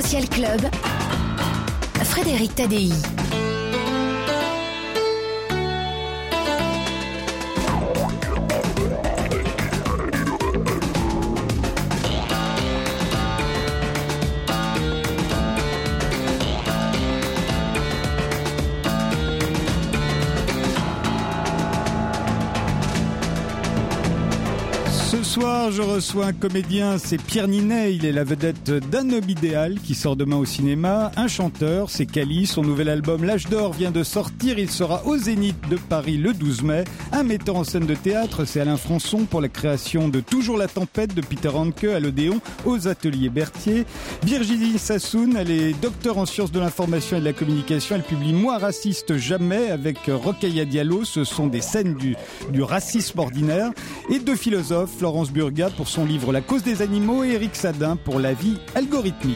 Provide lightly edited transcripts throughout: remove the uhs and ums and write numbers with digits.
Essentiel Club, Frédéric Tadei. Ce soir, je reçois un comédien, c'est Pierre Ninet. Il est la vedette d'Un homme idéal qui sort demain au cinéma. Un chanteur, c'est Cali. Son nouvel album L'Âge d'Or vient de sortir. Il sera au Zénith de Paris le 12 mai. Un metteur en scène de théâtre, c'est Alain Françon pour la création de Toujours la tempête de Peter Handke à l'Odéon aux Ateliers Berthier. Virginie Sassoon, elle est docteure en sciences de l'information et de la communication. Elle publie Moi raciste jamais avec Rokhaya Diallo. Ce sont des scènes du racisme ordinaire. Et deux philosophes, Florence Burgat pour son livre La cause des animaux et Éric Sadin pour La vie algorithmique.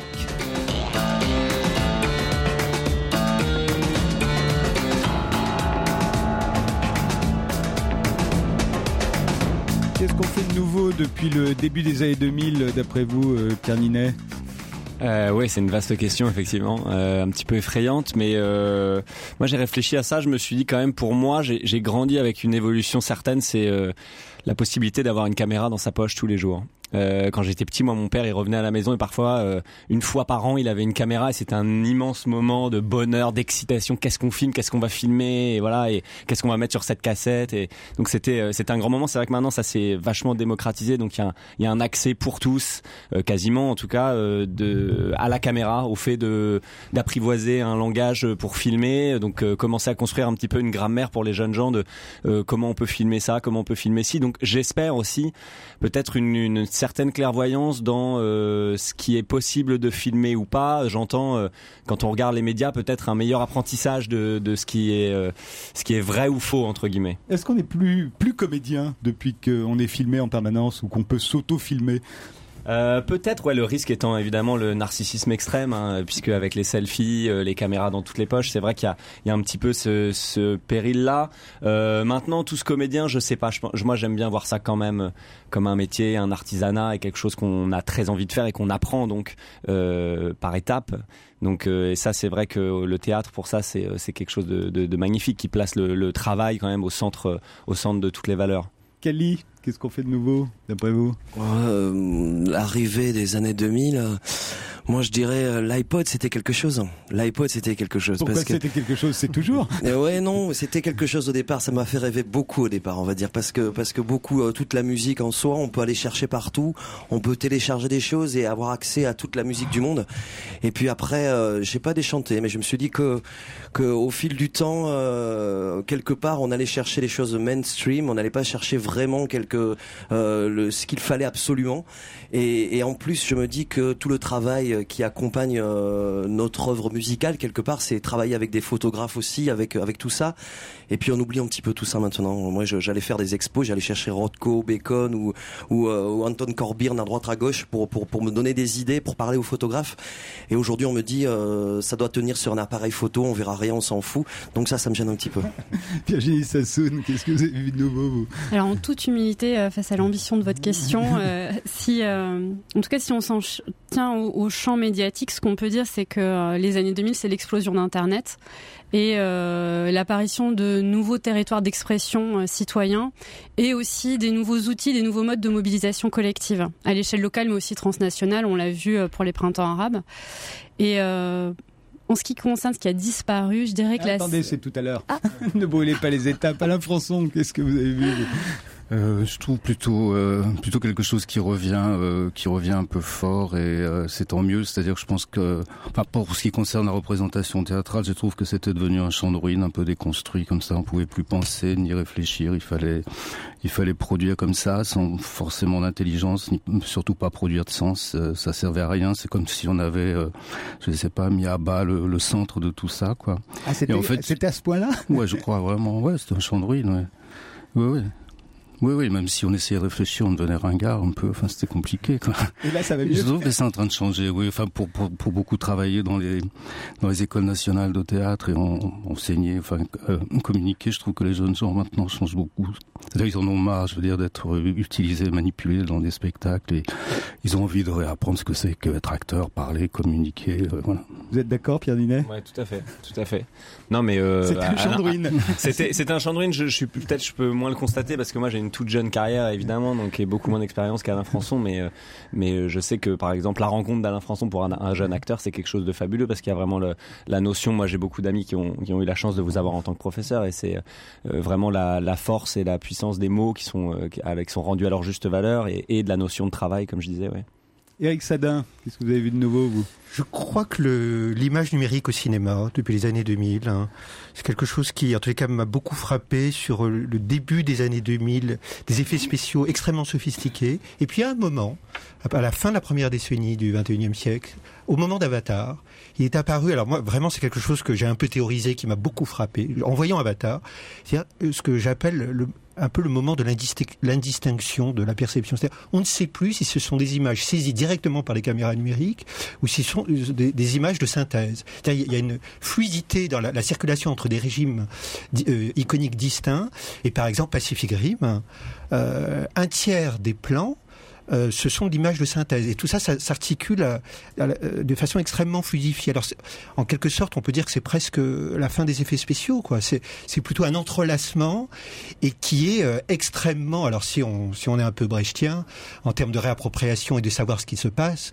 Qu'est-ce qu'on fait de nouveau depuis le début des années 2000 d'après vous, Pierre Ninet ? Oui, c'est une vaste question effectivement, un petit peu effrayante, mais moi j'ai réfléchi à ça, je me suis dit quand même pour moi j'ai grandi avec une évolution certaine, c'est la possibilité d'avoir une caméra dans sa poche tous les jours. Quand j'étais petit, moi mon père il revenait à la maison et parfois une fois par an il avait une caméra et c'était un immense moment de bonheur, d'excitation. Qu'est-ce qu'on filme, qu'est-ce qu'on va filmer, et voilà, et qu'est-ce qu'on va mettre sur cette cassette. Et donc c'était un grand moment. C'est vrai que maintenant ça s'est vachement démocratisé, donc il y a un accès pour tous, quasiment en tout cas, à la caméra, au fait d'apprivoiser un langage pour filmer. Donc commencer à construire un petit peu une grammaire pour les jeunes gens de comment on peut filmer ça, comment on peut filmer ci. Donc j'espère aussi peut-être une certaine clairvoyance dans ce qui est possible de filmer ou pas. J'entends quand on regarde les médias peut-être un meilleur apprentissage de ce qui est vrai ou faux entre guillemets. Est-ce qu'on est plus comédien depuis qu'on est filmé en permanence ou qu'on peut s'auto-filmer ? Peut-être, ouais, le risque étant évidemment le narcissisme extrême, hein, puisque avec les selfies, les caméras dans toutes les poches, c'est vrai qu'il y a un petit peu ce péril-là. Maintenant, tous comédiens, je sais pas, moi j'aime bien voir ça quand même comme un métier, un artisanat et quelque chose qu'on a très envie de faire et qu'on apprend donc par étapes. Donc et ça c'est vrai que le théâtre pour ça c'est quelque chose de magnifique qui place le travail quand même au centre de toutes les valeurs. Cali, qu'est-ce qu'on fait de nouveau, d'après vous ? L'arrivée des années 2000, moi je dirais l'iPod c'était quelque chose. Pourquoi c'était quelque chose ? C'est toujours ? Ouais, non, c'était quelque chose au départ. Ça m'a fait rêver beaucoup au départ, on va dire, parce que beaucoup, toute la musique en soi, on peut aller chercher partout, on peut télécharger des choses et avoir accès à toute la musique du monde. Et puis après, j'ai pas déchanté, mais je me suis dit que au fil du temps, quelque part, on allait chercher les choses mainstream, on n'allait pas chercher vraiment ce qu'il fallait absolument. Et en plus, je me dis que tout le travail qui accompagne notre œuvre musicale, quelque part, c'est travailler avec des photographes aussi, avec tout ça. Et puis on oublie un petit peu tout ça maintenant. Moi, j'allais faire des expos, j'allais chercher Rothko, Bacon ou Anton Corbijn à droite à gauche pour me donner des idées, pour parler aux photographes. Et aujourd'hui, on me dit ça doit tenir sur un appareil photo, on verra rien, on s'en fout. Donc ça me gêne un petit peu. Virginie Sassoon, qu'est-ce que vous avez vu de nouveau, vous ? Alors en toute humilité, face à l'ambition de votre question, en tout cas si on s'en tient au champ médiatique, ce qu'on peut dire c'est que les années 2000 c'est l'explosion d'Internet et l'apparition de nouveaux territoires d'expression citoyens et aussi des nouveaux outils, des nouveaux modes de mobilisation collective à l'échelle locale mais aussi transnationale. On l'a vu pour les printemps arabes. Et en ce qui concerne ce qui a disparu, je dirais que Attendez, c'est tout à l'heure. Ah. Ne brûlez pas les étapes. Alain Françon, qu'est-ce que vous avez vu ? Je trouve plutôt quelque chose qui revient un peu fort et c'est tant mieux. C'est-à-dire que je pense que, pour ce qui concerne la représentation théâtrale, je trouve que c'était devenu un champ de ruines un peu déconstruit comme ça. On pouvait plus penser ni réfléchir. Il fallait produire comme ça, sans forcément d'intelligence, ni surtout pas produire de sens. Ça servait à rien. C'est comme si on avait, je ne sais pas, mis à bas le centre de tout ça, quoi. Ah, c'était à ce point-là ? Ouais, je crois vraiment. Ouais, c'était un champ de ruines. Ouais. Oui, même si on essayait de réfléchir, on devenait ringard un peu. Enfin, c'était compliqué, quoi. Et là, ça va mieux. Je trouve que c'est en train de changer. Oui, enfin, pour beaucoup travailler dans les écoles nationales de théâtre et enseigner, communiquer, je trouve que les jeunes gens maintenant changent beaucoup. C'est-à-dire, ils en ont marre, je veux dire, d'être utilisés, manipulés dans des spectacles et ils ont envie de réapprendre ce que c'est qu'être acteur, parler, communiquer, voilà. Vous êtes d'accord, Pierre Ninet ? Ouais, tout à fait. Non, mais c'était un Chandruine. C'était un Chandruine. Je peux moins le constater parce que moi j'ai une toute jeune carrière évidemment, donc et beaucoup moins d'expérience qu'Alain Françon, mais je sais que par exemple la rencontre d'Alain Françon pour un jeune acteur, c'est quelque chose de fabuleux parce qu'il y a vraiment la notion. Moi, j'ai beaucoup d'amis qui ont eu la chance de vous avoir en tant que professeur et c'est vraiment la force et la puissance des mots qui sont rendus à leur juste valeur et de la notion de travail, comme je disais. Ouais. Eric Sadin, qu'est-ce que vous avez vu de nouveau, vous ? Je crois que l'image numérique au cinéma, depuis les années 2000, c'est quelque chose qui, en tous les cas, m'a beaucoup frappé sur le début des années 2000, des effets spéciaux extrêmement sophistiqués. Et puis, à un moment, à la fin de la première décennie du XXIe siècle, au moment d'Avatar, il est apparu, alors moi, vraiment, c'est quelque chose que j'ai un peu théorisé, qui m'a beaucoup frappé. En voyant Avatar, c'est ce que j'appelle un peu le moment de l'indistinction de la perception. C'est-à-dire, on ne sait plus si ce sont des images saisies directement par les caméras numériques ou si ce sont des images de synthèse. C'est-à-dire, il y a une fluidité dans la circulation entre des régimes iconiques distincts. Et par exemple, Pacific Rim, un tiers des plans ce sont d'images de synthèse. Et tout ça s'articule de façon extrêmement fluidifiée. Alors, en quelque sorte, on peut dire que c'est presque la fin des effets spéciaux, quoi. C'est plutôt un entrelacement et qui est extrêmement, alors si on est un peu brechtien, en termes de réappropriation et de savoir ce qui se passe,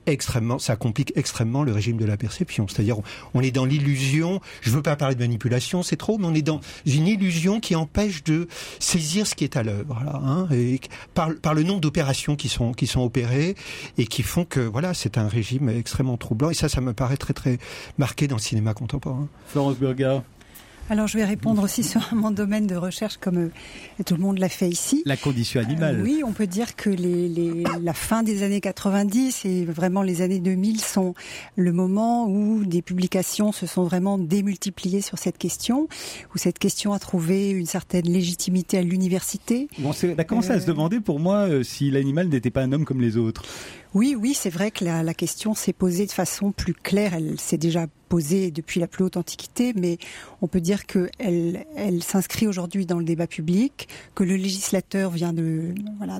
ça complique extrêmement le régime de la perception. C'est-à-dire, on est dans l'illusion, je veux pas parler de manipulation, c'est trop, mais on est dans une illusion qui empêche de saisir ce qui est à l'œuvre, là, hein, et par le nombre d'opérations qui sont opérées et qui font que voilà, c'est un régime extrêmement troublant et ça me paraît très très marqué dans le cinéma contemporain. Florence Burgard. Alors je vais répondre aussi sur mon domaine de recherche comme tout le monde l'a fait ici. La condition animale. Oui, on peut dire que la fin des années 90 et vraiment les années 2000 sont le moment où des publications se sont vraiment démultipliées sur cette question, où cette question a trouvé une certaine légitimité à l'université. On a commencé à se demander pour moi si l'animal n'était pas un homme comme les autres. Oui, c'est vrai que la question s'est posée de façon plus claire. Elle s'est déjà posée depuis la plus haute antiquité, mais on peut dire qu'elle s'inscrit aujourd'hui dans le débat public, que le législateur vient de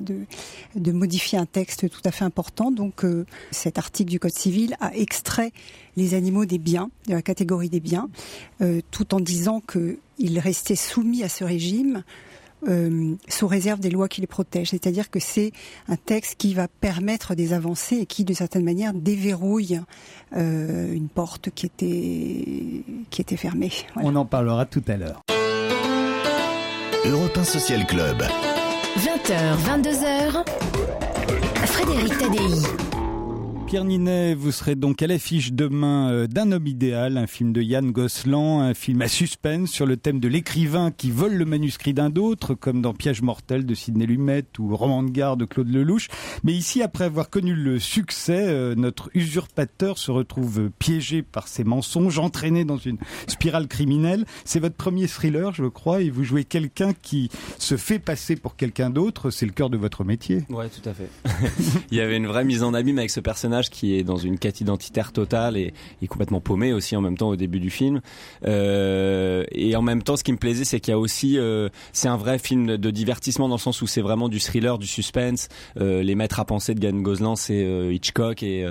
modifier un texte tout à fait important. Donc cet article du Code civil a extrait les animaux des biens, de la catégorie des biens, tout en disant qu'ils restaient soumis à ce régime sous réserve des lois qui les protègent. C'est-à-dire que c'est un texte qui va permettre des avancées et qui, de certaine manière, déverrouille une porte qui était fermée. Voilà. On en parlera tout à l'heure. Europe 1 Social Club. 20h, 22h. Frédéric Tadei. Pierre Ninet, vous serez donc à l'affiche demain d'Un homme idéal, un film de Yann Gosselin, un film à suspense sur le thème de l'écrivain qui vole le manuscrit d'un autre, comme dans Piège mortel de Sidney Lumet ou Roman de gare de Claude Lelouch. Mais ici, après avoir connu le succès, notre usurpateur se retrouve piégé par ses mensonges, entraîné dans une spirale criminelle. C'est votre premier thriller, je crois, et vous jouez quelqu'un qui se fait passer pour quelqu'un d'autre. C'est le cœur de votre métier. Ouais, tout à fait. Il y avait une vraie mise en abîme avec ce personnage qui est dans une quête identitaire totale et complètement paumé aussi en même temps au début du film. Et en même temps, ce qui me plaisait, c'est qu'il y a aussi, c'est un vrai film de divertissement dans le sens où c'est vraiment du thriller, du suspense. Les maîtres à penser de Yann Gosselin, c'est Hitchcock et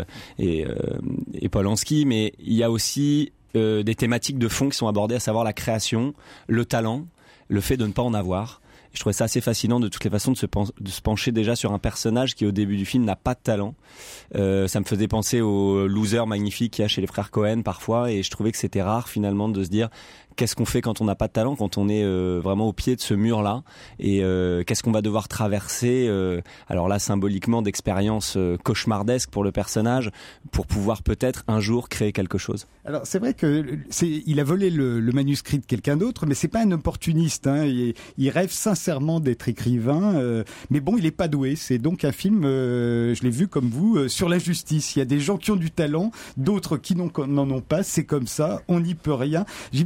Polanski, mais il y a aussi des thématiques de fond qui sont abordées, à savoir la création, le talent, le fait de ne pas en avoir. Je trouvais ça assez fascinant de toutes les façons de se pencher déjà sur un personnage qui au début du film n'a pas de talent. Ça me faisait penser au loser magnifique qu'il y a chez les frères Cohen parfois, et je trouvais que c'était rare finalement de se dire qu'est-ce qu'on fait quand on n'a pas de talent, quand on est vraiment au pied de ce mur-là, et qu'est-ce qu'on va devoir traverser, alors là symboliquement d'expériences cauchemardesques pour le personnage, pour pouvoir peut-être un jour créer quelque chose. Alors c'est vrai il a volé le manuscrit de quelqu'un d'autre, mais c'est pas un opportuniste, hein. Il rêve sincèrement d'être écrivain, mais bon, il est pas doué. C'est donc un film, je l'ai vu comme vous, sur la justice. Il y a des gens qui ont du talent, d'autres qui n'en ont pas. C'est comme ça, on n'y peut rien. J'imagine que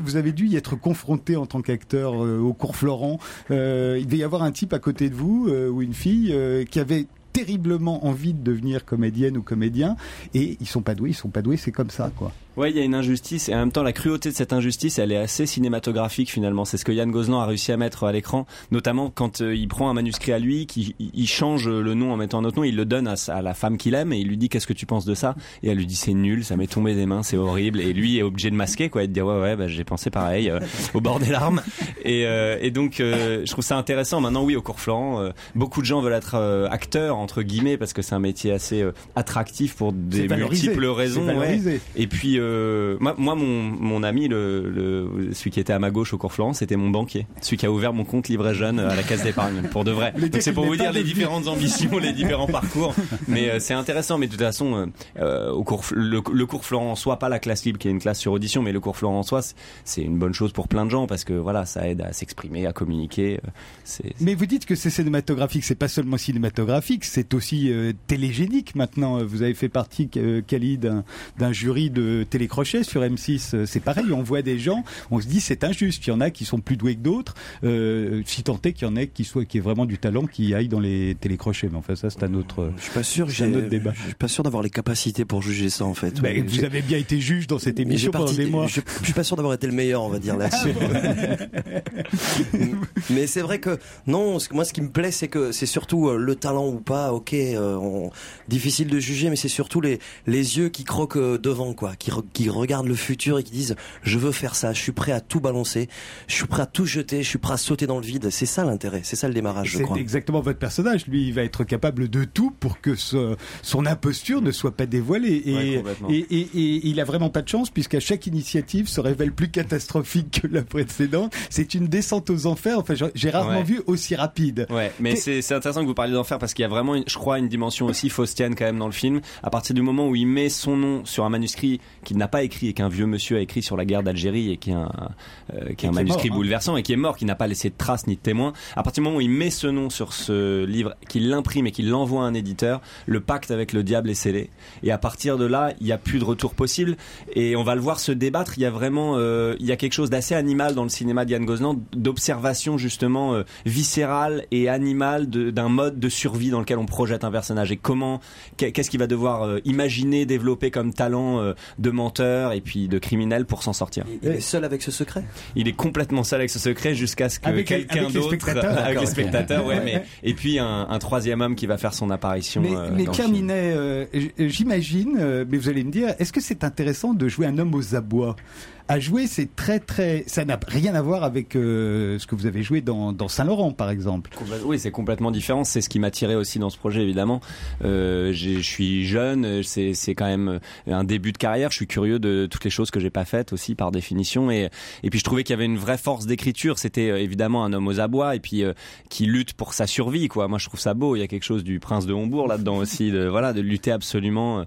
vous avez dû y être confronté en tant qu'acteur au cours Florent. Il devait y avoir un type à côté de vous ou une fille qui avait terriblement envie de devenir comédienne ou comédien, et ils sont pas doués, c'est comme ça, quoi. Ouais, il y a une injustice, et en même temps la cruauté de cette injustice, elle est assez cinématographique finalement. C'est ce que Yann Gozlan a réussi à mettre à l'écran, notamment quand il prend un manuscrit à lui, il change le nom en mettant un autre nom, il le donne à la femme qu'il aime et il lui dit qu'est-ce que tu penses de ça, et elle lui dit c'est nul, ça m'est tombé des mains, c'est horrible, et lui est obligé de masquer quoi, et de dire ouais bah, j'ai pensé pareil, au bord des larmes, et donc je trouve ça intéressant. Maintenant oui, au cours Florent, beaucoup de gens veulent être acteurs entre guillemets parce que c'est un métier assez attractif pour des multiples raisons, ouais. Et puis moi mon ami celui qui était à ma gauche au cours Florent, c'était mon banquier, celui qui a ouvert mon compte livret jeune à la Caisse d'épargne, pour de vrai. Donc c'est pour vous dire les différentes ambitions, les différents parcours, mais c'est intéressant. Mais de toute façon le cours Florent en soi, pas la classe libre qui est une classe sur audition, mais le cours Florent en soi c'est une bonne chose pour plein de gens parce que voilà, ça aide à s'exprimer, à communiquer. Mais vous dites que c'est cinématographique, c'est pas seulement cinématographique, c'est aussi télégénique maintenant. Vous avez fait partie, Khalid, d'un jury de télécrochet sur M6. C'est pareil, on voit des gens, on se dit c'est injuste. Il y en a qui sont plus doués que d'autres, si tant est qu'il y en ait qui aient vraiment du talent, qui aillent dans les télécrochets. Mais enfin ça c'est un autre. Je suis pas sûr. C'est un autre débat. Je suis pas sûr d'avoir les capacités pour juger ça en fait. Ben, vous avez bien été juge dans cette émission pendant des mois. Je suis pas sûr d'avoir été le meilleur, on va dire là-dessus. Mais c'est vrai que non. Moi, ce qui me plaît, c'est que c'est surtout le talent ou pas. Ok, difficile de juger, mais c'est surtout les yeux qui croquent devant, quoi, qui regardent le futur et qui disent je veux faire ça, je suis prêt à tout balancer, je suis prêt à tout jeter, je suis prêt à sauter dans le vide. C'est ça l'intérêt, c'est ça le démarrage, je crois. C'est exactement votre personnage. Lui, il va être capable de tout pour que son imposture ne soit pas dévoilée. Et il a vraiment pas de chance puisqu'à chaque initiative se révèle plus catastrophique que la précédente. C'est une descente aux enfers. Enfin, j'ai rarement vu aussi rapide. Ouais, mais c'est intéressant que vous parliez d'enfer parce qu'il y a vraiment, je crois, une dimension aussi faustienne quand même dans le film. À partir du moment où il met son nom sur un manuscrit qu'il n'a pas écrit et qu'un vieux monsieur a écrit sur la guerre d'Algérie et qui est un manuscrit bouleversant et qui est mort, qui n'a pas laissé de traces ni de témoins. À partir du moment où il met ce nom sur ce livre, qu'il l'imprime et qu'il l'envoie à un éditeur, le pacte avec le diable est scellé. Et à partir de là, il n'y a plus de retour possible. Et on va le voir se débattre. Il y a vraiment, il y a quelque chose d'assez animal dans le cinéma d'Yann Gozlan, d'observation justement viscérale et animale d'un mode de survie dans lequel on projette un personnage. Et qu'est-ce qu'il va devoir imaginer, développer comme talent de menteur et puis de criminel pour s'en sortir. Il est seul avec ce secret ? Il est complètement seul avec ce secret jusqu'à ce que quelqu'un d'autre, avec les spectateurs, ouais. Et puis un troisième homme qui va faire son apparition. Mais Pierre Ninet, j'imagine, mais vous allez me dire, est-ce que c'est intéressant de jouer un homme aux abois ? À jouer, c'est ça n'a rien à voir avec ce que vous avez joué dans Saint-Laurent, par exemple. Oui, c'est complètement différent. C'est ce qui m'a tiré aussi dans ce projet, évidemment. Je suis jeune, c'est quand même un début de carrière. Je suis curieux de toutes les choses que j'ai pas faites aussi, par définition. Et puis je trouvais qu'il y avait une vraie force d'écriture. C'était évidemment un homme aux abois et puis qui lutte pour sa survie, quoi. Moi, je trouve ça beau. Il y a quelque chose du prince de Hombourg là-dedans aussi, de lutter absolument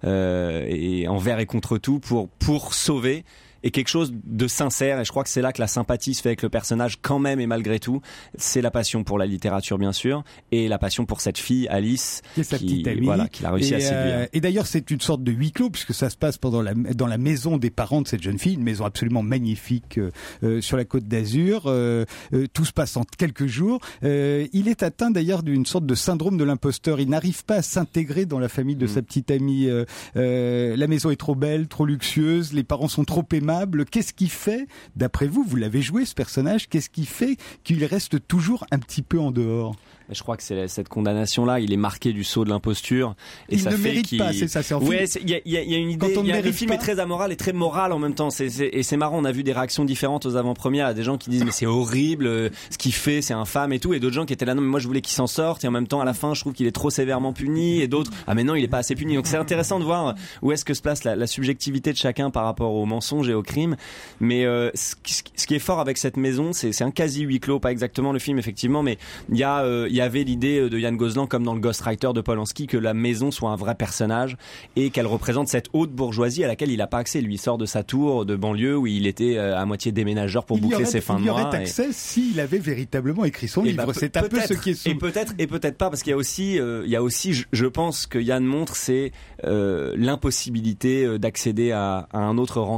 et envers et contre tout pour sauver. Et quelque chose de sincère, et je crois que c'est là que la sympathie se fait avec le personnage quand même, et malgré tout, c'est la passion pour la littérature bien sûr, et la passion pour cette fille Alice, qui est sa petite amie, qu'il a réussi à séduire. Et d'ailleurs c'est une sorte de huis clos puisque ça se passe dans la maison des parents de cette jeune fille, une maison absolument magnifique sur la Côte d'Azur. Tout se passe en quelques jours. Il est atteint d'ailleurs d'une sorte de syndrome de l'imposteur. Il n'arrive pas à s'intégrer dans la famille de sa petite amie. La maison est trop belle, trop luxueuse, les parents sont trop aimables. Qu'est-ce qui fait, d'après vous, vous l'avez joué ce personnage, qu'est-ce qui fait qu'il reste toujours un petit peu en dehors ? Je crois que c'est cette condamnation-là, il est marqué du sceau de l'imposture. Et il ça ne fait mérite pas, c'est ça, c'est en film. Ouais, il y a une idée, le film est très amoral et très moral en même temps. Et c'est marrant, on a vu des réactions différentes aux avant-premières. Il y a des gens qui disent mais c'est horrible, ce qu'il fait, c'est infâme et tout. Et d'autres gens qui étaient là, non mais moi je voulais qu'il s'en sorte. Et en même temps, à la fin, je trouve qu'il est trop sévèrement puni. Et d'autres, ah mais non, il est pas assez puni. Donc c'est intéressant de voir où est-ce que se place la subjectivité de chacun par rapport au mensonge et au crime. Mais ce qui est fort avec cette maison, c'est un quasi huis clos, pas exactement le film effectivement, mais il y avait l'idée de Yann Gozlan, comme dans le Ghostwriter de Polanski, que la maison soit un vrai personnage et qu'elle représente cette haute bourgeoisie à laquelle il n'a pas accès. Lui, il sort de sa tour de banlieue où il était à moitié déménageur pour boucler ses fins de mois. Il y aurait accès s'il avait véritablement écrit son livre. C'est un peu ce qui est et peut-être pas, parce qu'il y a aussi, je pense que Yann montre, c'est l'impossibilité d'accéder à un autre rang social.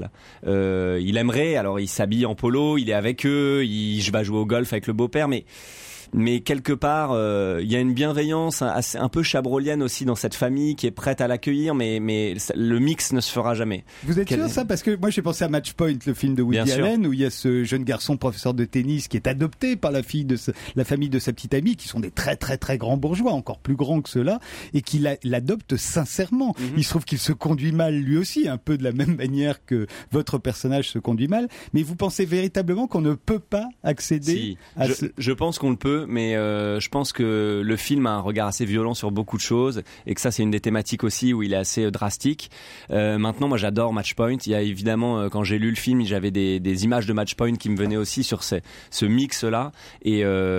idéal. Il aimerait, alors il s'habille en polo, il est avec eux, je vais jouer au golf avec le beau-père, mais quelque part, il y a une bienveillance un peu chabrolienne aussi dans cette famille qui est prête à l'accueillir, mais le mix ne se fera jamais. Vous êtes sûr ça? Parce que moi j'ai pensé à Match Point, le film de Woody Allen, où il y a ce jeune garçon professeur de tennis qui est adopté par la famille de sa petite amie, qui sont des très très très grands bourgeois, encore plus grands que ceux-là, et qui l'adopte sincèrement. Mm-hmm. Il se trouve qu'il se conduit mal lui aussi, un peu de la même manière que votre personnage se conduit mal, mais vous pensez véritablement qu'on ne peut pas accéder à je pense qu'on le peut, mais je pense que le film a un regard assez violent sur beaucoup de choses et que ça c'est une des thématiques aussi où il est assez drastique. Maintenant moi j'adore Match Point. Il y a évidemment quand j'ai lu le film j'avais des images de Match Point qui me venaient aussi sur ce mix là et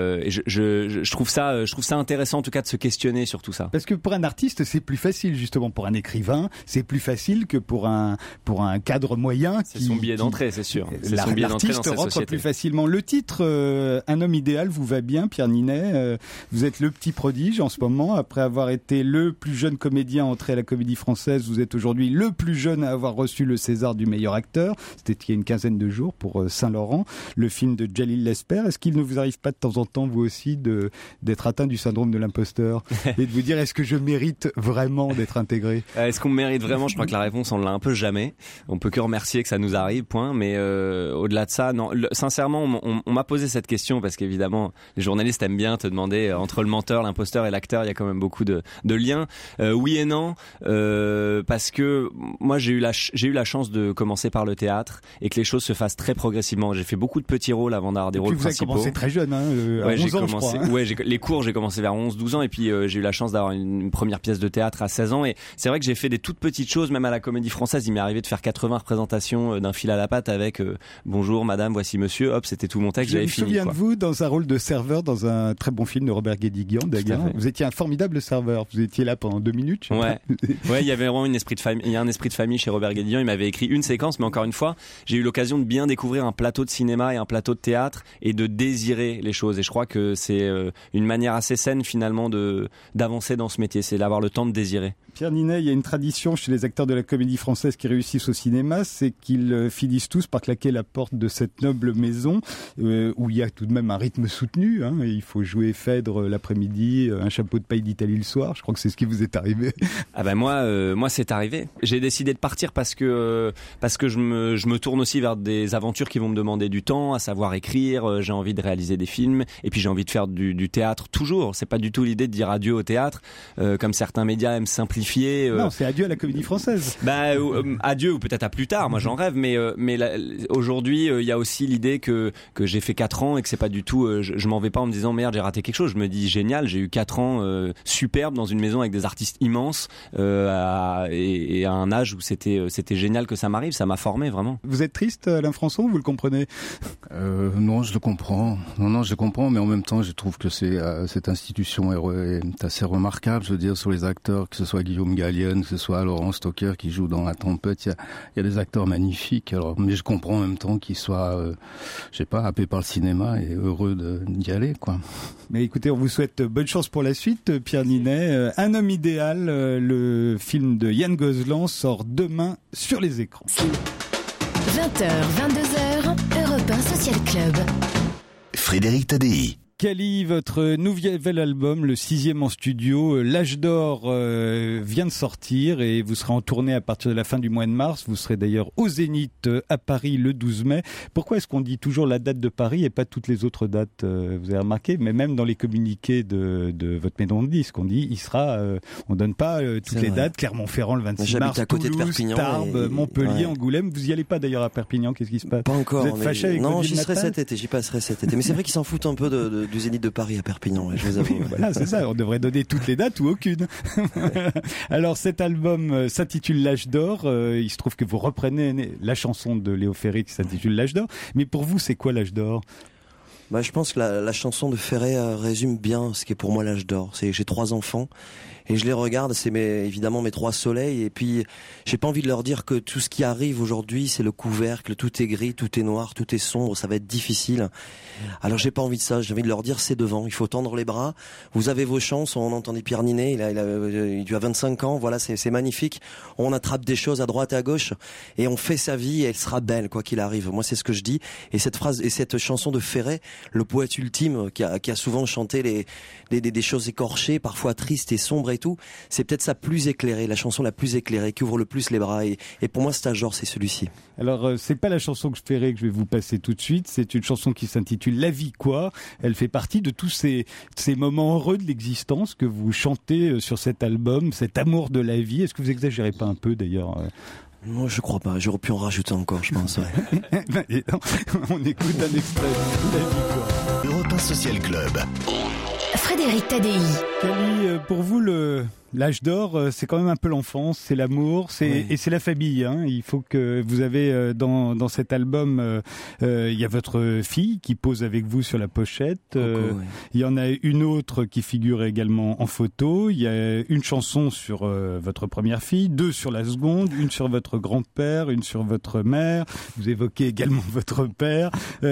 je trouve ça intéressant en tout cas de se questionner sur tout ça. Parce que pour un artiste c'est plus facile, justement pour un écrivain c'est plus facile que pour un cadre moyen. C'est son billet d'entrée, c'est sûr. C'est son billet d'entrée dans cette rentre société. Plus facilement. Le titre Un homme idéal vous va bien, Pierre Ninet. Vous êtes le petit prodige en ce moment. Après avoir été le plus jeune comédien entré à la Comédie Française, vous êtes aujourd'hui le plus jeune à avoir reçu le César du meilleur acteur. C'était il y a une quinzaine de jours pour Saint-Laurent, le film de Djalil Lesper. Est-ce qu'il ne vous arrive pas de temps en temps, vous aussi, d'être atteint du syndrome de l'imposteur et de vous dire est-ce que je mérite vraiment d'être intégré? Est-ce qu'on mérite vraiment? Je crois que la réponse on l'a un peu jamais. On peut que remercier que ça nous arrive, point. Mais au-delà de ça, non. Sincèrement, on m'a posé cette question parce qu'évidemment, les journalistes aiment bien te demander entre le menteur, l'imposteur et l'acteur, il y a quand même beaucoup de liens. Oui et non, parce que moi j'ai eu la chance de commencer par le théâtre et que les choses se fassent très progressivement. J'ai fait beaucoup de petits rôles avant d'avoir des rôles principaux. Vous avez commencé très jeune, à 11 ans, je crois. Hein. Ouais, les cours, j'ai commencé vers 11-12 ans et puis j'ai eu la chance d'avoir une première pièce de théâtre à 16 ans et c'est vrai que j'ai fait des toutes petites choses, même à la Comédie Française. Il m'est arrivé de faire 80 représentations d'un fil à la patte avec bonjour madame, voici monsieur, hop, c'était tout mon texte, j'avais fini. Je me souviens de vous dans un rôle de serveur dans un très bon film de Robert Guédiguian, d'ailleurs. Vous étiez un formidable serveur, vous étiez là pendant 2 minutes. Ouais, il y avait vraiment un esprit de famille chez Robert Guédiguian, il m'avait écrit une séquence, mais encore une fois, j'ai eu l'occasion de bien découvrir un plateau de cinéma et un plateau de théâtre et de désirer les choses et je crois que c'est une manière assez saine finalement d'avancer dans ce métier, c'est d'avoir le temps de désirer. Pierre Ninet, il y a une tradition chez les acteurs de la Comédie Française qui réussissent au cinéma, c'est qu'ils finissent tous par claquer la porte de cette noble maison où il y a tout de même un rythme soutenu. Hein, et il faut jouer Phèdre l'après-midi, un chapeau de paille d'Italie le soir. Je crois que c'est ce qui vous est arrivé. Ah ben moi c'est arrivé. J'ai décidé de partir parce que je me tourne aussi vers des aventures qui vont me demander du temps, à savoir écrire. J'ai envie de réaliser des films et puis j'ai envie de faire du théâtre toujours. C'est pas du tout l'idée de dire adieu au théâtre comme certains médias aiment simplifier. Non, c'est adieu à la Comédie Française. Adieu ou peut-être à plus tard. Moi j'en rêve, mais aujourd'hui il y a aussi l'idée que j'ai fait 4 ans et que c'est pas du tout. Je m'en vais pas en me disant merde j'ai raté quelque chose. Je me dis génial, j'ai eu 4 ans superbes dans une maison avec des artistes immenses et à un âge où c'était génial que ça m'arrive. Ça m'a formé vraiment. Vous êtes triste, Alain Françon, vous le comprenez? Non, je le comprends. Non, je comprends, mais en même temps, je trouve que cette institution est assez remarquable. Je veux dire, sur les acteurs, que ce soit Guillaume Gallienne, que ce soit Laurent Stocker qui joue dans La Tempête, il y a des acteurs magnifiques. Alors, mais je comprends en même temps qu'ils soient, je sais pas, happés par le cinéma et heureux d'y aller, quoi. Mais écoutez, on vous souhaite bonne chance pour la suite, Pierre Ninet. Un homme idéal, le film de Yann Gozlan sort demain sur les écrans. 20h, 22h, Europe 1 Social Club. Frédéric Tadei. Cali, votre nouvel album, le 6e en studio, L'Âge d'Or, vient de sortir et vous serez en tournée à partir de la fin du mois de mars. Vous serez d'ailleurs au Zénith à Paris le 12 mai. Pourquoi est-ce qu'on dit toujours la date de Paris et pas toutes les autres dates? Vous avez remarqué, mais même dans les communiqués de votre maison de disque, on dit il sera, on donne pas toutes les dates. Clermont-Ferrand le 26 mars, à côté Toulouse, de Perpignan, Tarbes, Montpellier, Angoulême. Vous y allez pas d'ailleurs à Perpignan? Qu'est-ce qui se passe? Pas encore. Vous êtes fâché avec non, votre j'y ville serai natale? cet été. J'y passerai cet été. Mais c'est vrai qu'ils s'en foutent un peu du Zénith de Paris à Perpignan, je vous avoue. Voilà, c'est ça, on devrait donner toutes les dates ou aucune. Alors cet album s'intitule L'Âge d'Or, il se trouve que vous reprenez la chanson de Léo Ferré qui s'intitule L'Âge d'Or, mais pour vous c'est quoi l'Âge d'Or? Je pense que la chanson de Ferré résume bien ce qu'est pour moi l'âge d'or. J'ai 3 enfants et je les regarde, c'est évidemment mes 3 soleils, et puis j'ai pas envie de leur dire que tout ce qui arrive aujourd'hui c'est le couvercle, tout est gris, tout est noir, tout est sombre, ça va être difficile. Alors j'ai pas envie de ça, j'ai envie de leur dire c'est devant, il faut tendre les bras, vous avez vos chances. On entendait Pierre Ninet, il a 25 ans, voilà, c'est magnifique, on attrape des choses à droite et à gauche et on fait sa vie et elle sera belle quoi qu'il arrive. Moi c'est ce que je dis, et cette phrase et cette chanson de Ferré, le poète ultime qui a souvent chanté des choses écorchées, parfois tristes et sombres et tout, c'est peut-être ça plus éclairé, la chanson la plus éclairée, qui ouvre le plus les bras, et pour moi cet âge-d'or c'est celui-ci. Alors c'est pas la chanson que Ferré que je vais vous passer tout de suite, c'est une chanson qui s'intitule La vie quoi. Elle fait partie de tous ces moments heureux de l'existence que vous chantez sur cet album, cet amour de la vie. Est-ce que vous exagérez pas un peu d'ailleurs? Non, je crois pas, j'aurais pu en rajouter encore, je pense. Ouais. On écoute un extrait de La vie quoi. Europe 1 Social Club. Frédéric Tadei. Cali, pour vous, l'âge d'or, c'est quand même un peu l'enfance, c'est l'amour, et c'est la famille. Hein. Il faut que vous avez dans cet album, il y a votre fille qui pose avec vous sur la pochette. Il y en a une autre qui figure également en photo. Il y a une chanson sur votre première fille, 2 sur la seconde, une sur votre grand-père, une sur votre mère. Vous évoquez également votre père.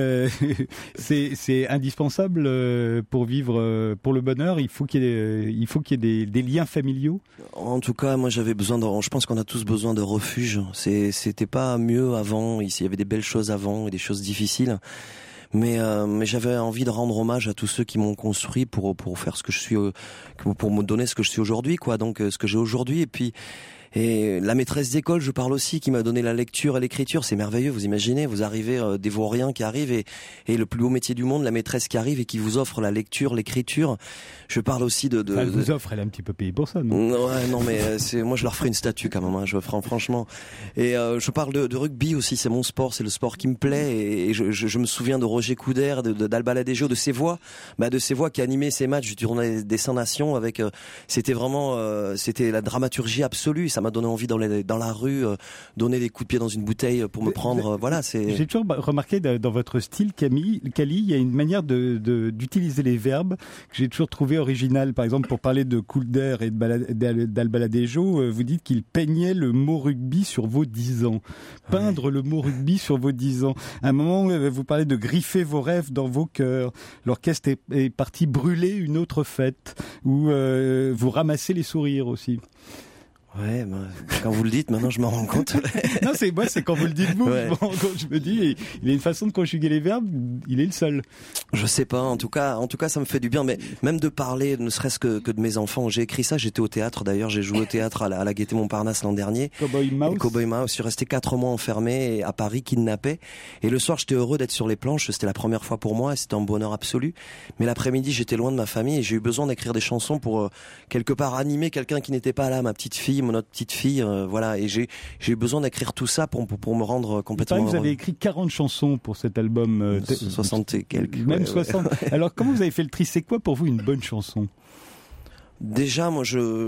C'est indispensable pour vivre, pour le bonheur. Il faut qu'il y ait des liens familiaux. En tout cas, moi j'avais besoin je pense qu'on a tous besoin de refuge. C'était pas mieux avant. Il y avait des belles choses avant et des choses difficiles. Mais j'avais envie de rendre hommage à tous ceux qui m'ont construit pour faire ce que je suis, pour me donner ce que je suis aujourd'hui, quoi. Donc ce que j'ai aujourd'hui, et la maîtresse d'école, je parle aussi, qui m'a donné la lecture et l'écriture. C'est merveilleux, vous imaginez, vous arrivez, des vauriens qui arrivent, et le plus beau métier du monde, la maîtresse qui arrive et qui vous offre la lecture, l'écriture. Je parle aussi elle vous offre, elle est un petit peu payée pour ça, non? Ouais, non, mais moi je leur ferai une statue quand même, hein, franchement. Et je parle de rugby aussi, c'est mon sport, c'est le sport qui me plaît, et je me souviens de Roger Coudert, d'Alba Ladejo, de ces voix qui animaient ces matchs du tournoi des 5 Nations avec, c'était vraiment, c'était la dramaturgie absolue. Ça m'a donné envie dans la rue, donner des coups de pied dans une bouteille pour me prendre. Voilà, c'est. J'ai toujours remarqué dans votre style, Cali, il y a une manière d'utiliser les verbes que j'ai toujours trouvé originale. Par exemple, pour parler de Coudert et d'Alba Ladejo, vous dites qu'il peignait le mot rugby sur vos 10 ans. Peindre le mot rugby sur vos 10 ans. À un moment, vous parlez de griffer vos rêves dans vos cœurs. L'orchestre est parti brûler une autre fête, où vous ramassez les sourires aussi. Ouais, quand vous le dites, maintenant je m'en rends compte. Non, c'est quand vous le dites vous. Ouais. Bon, quand je me dis, il a une façon de conjuguer les verbes, il est le seul. Je sais pas, en tout cas, ça me fait du bien, mais même de parler, ne serait-ce que de mes enfants. J'ai écrit ça, j'étais au théâtre d'ailleurs, j'ai joué au théâtre à la Gaîté Montparnasse l'an dernier. Cowboy Mouse. Je suis resté 4 mois enfermé à Paris, kidnappé. Et le soir, j'étais heureux d'être sur les planches, c'était la première fois pour moi, et c'était un bonheur absolu. Mais l'après-midi, j'étais loin de ma famille et j'ai eu besoin d'écrire des chansons pour quelque part animer quelqu'un qui n'était pas là, ma petite fille, notre petite fille, voilà, et j'ai eu besoin d'écrire tout ça pour me rendre complètement. Vous avez écrit 40 chansons pour cet album. 60 et quelques. Même 60. Ouais. Alors comment vous avez fait le tri? C'est quoi pour vous une bonne chanson? Déjà, moi,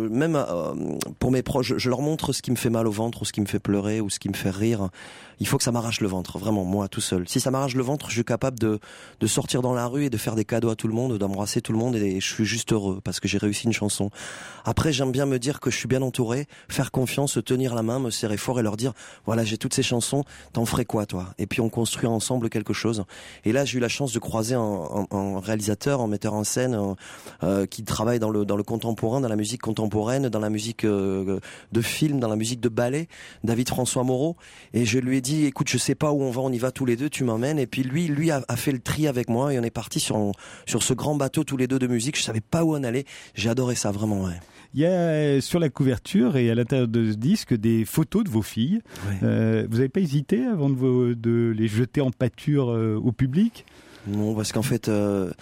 pour mes proches, je leur montre ce qui me fait mal au ventre, ou ce qui me fait pleurer, ou ce qui me fait rire. Il faut que ça m'arrache le ventre, vraiment, moi, tout seul. Si ça m'arrache le ventre, je suis capable de sortir dans la rue et de faire des cadeaux à tout le monde, d'embrasser tout le monde, et je suis juste heureux parce que j'ai réussi une chanson. Après, j'aime bien me dire que je suis bien entouré, faire confiance, se tenir la main, me serrer fort et leur dire, voilà, j'ai toutes ces chansons, t'en ferais quoi, toi? Et puis on construit ensemble quelque chose. Et là, j'ai eu la chance de croiser un réalisateur, un metteur en scène, qui travaille dans le contemporain, dans la musique contemporaine, dans la musique de film, dans la musique de ballet, David François Moreau. Et je lui ai dit, écoute, je sais pas où on y va tous les deux, tu m'emmènes. Et puis lui a fait le tri avec moi et on est parti sur ce grand bateau tous les deux de musique. Je savais pas où on allait. J'ai adoré ça, vraiment, ouais. Il y a sur la couverture et à l'intérieur de ce disque des photos de vos filles. Ouais. Vous n'avez pas hésité avant de les jeter en pâture au public? Non, parce qu'en fait, il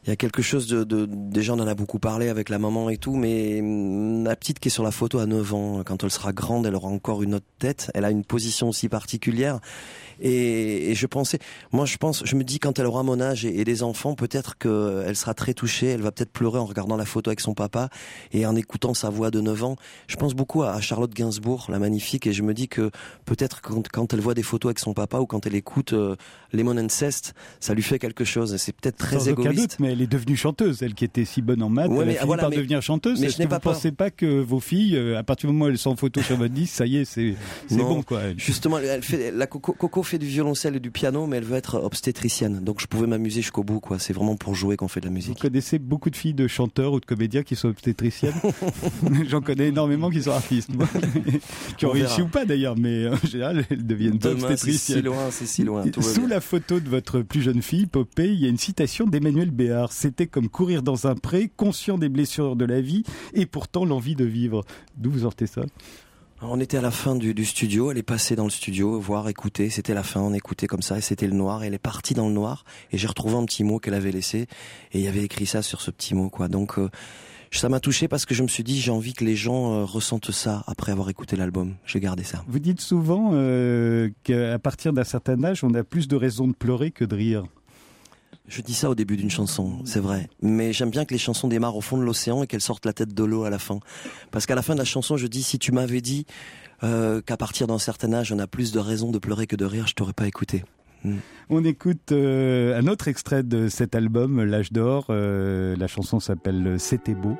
il y a quelque chose déjà on en a beaucoup parlé avec la maman et tout, mais la petite qui est sur la photo à 9 ans, quand elle sera grande, elle aura encore une autre tête, elle a une position aussi particulière. Et je me dis quand elle aura mon âge et des enfants, peut-être qu'elle sera très touchée, elle va peut-être pleurer en regardant la photo avec son papa et en écoutant sa voix de 9 ans. Je pense beaucoup à Charlotte Gainsbourg, la magnifique, et je me dis que peut-être quand elle voit des photos avec son papa ou quand elle écoute Lemon and Zest, ça lui fait quelque chose. C'est peut-être très sans égoïste. Aucun doute, mais elle est devenue chanteuse, elle qui était si bonne en maths, elle a fini par devenir chanteuse. Mais Est-ce que vous ne pensez pas que vos filles, à partir du moment où elles sont en photo sur votre disque, ça y est, c'est bon quoi. Justement, Coco fait du violoncelle et du piano, mais elle veut être obstétricienne. Donc je pouvais m'amuser jusqu'au bout, quoi. C'est vraiment pour jouer qu'on fait de la musique. Vous connaissez beaucoup de filles de chanteurs ou de comédiens qui sont obstétriciennes? J'en connais énormément qui sont artistes, moi. Qui ont réussi ou pas d'ailleurs, mais en général, elles deviennent obstétriciennes. C'est si loin. Sous la photo de votre plus jeune fille, Popée, il y a une citation d'Emmanuel Béard. C'était comme courir dans un pré, conscient des blessures de la vie et pourtant l'envie de vivre. D'où vous sortez ça? On était à la fin du studio, elle est passée dans le studio, voir, écouter, c'était la fin, on écoutait comme ça, et c'était le noir, et elle est partie dans le noir, et j'ai retrouvé un petit mot qu'elle avait laissé, et il y avait écrit ça sur ce petit mot, quoi. Donc, ça m'a touché parce que je me suis dit, j'ai envie que les gens ressentent ça après avoir écouté l'album. J'ai gardé ça. Vous dites souvent qu'à partir d'un certain âge, on a plus de raisons de pleurer que de rire. Je dis ça au début d'une chanson, c'est vrai. Mais j'aime bien que les chansons démarrent au fond de l'océan et qu'elles sortent la tête de l'eau à la fin. Parce qu'à la fin de la chanson, je dis, si tu m'avais dit qu'à partir d'un certain âge, on a plus de raisons de pleurer que de rire, je t'aurais pas écouté. On écoute un autre extrait de cet album, L'âge d'or. La chanson s'appelle C'était beau.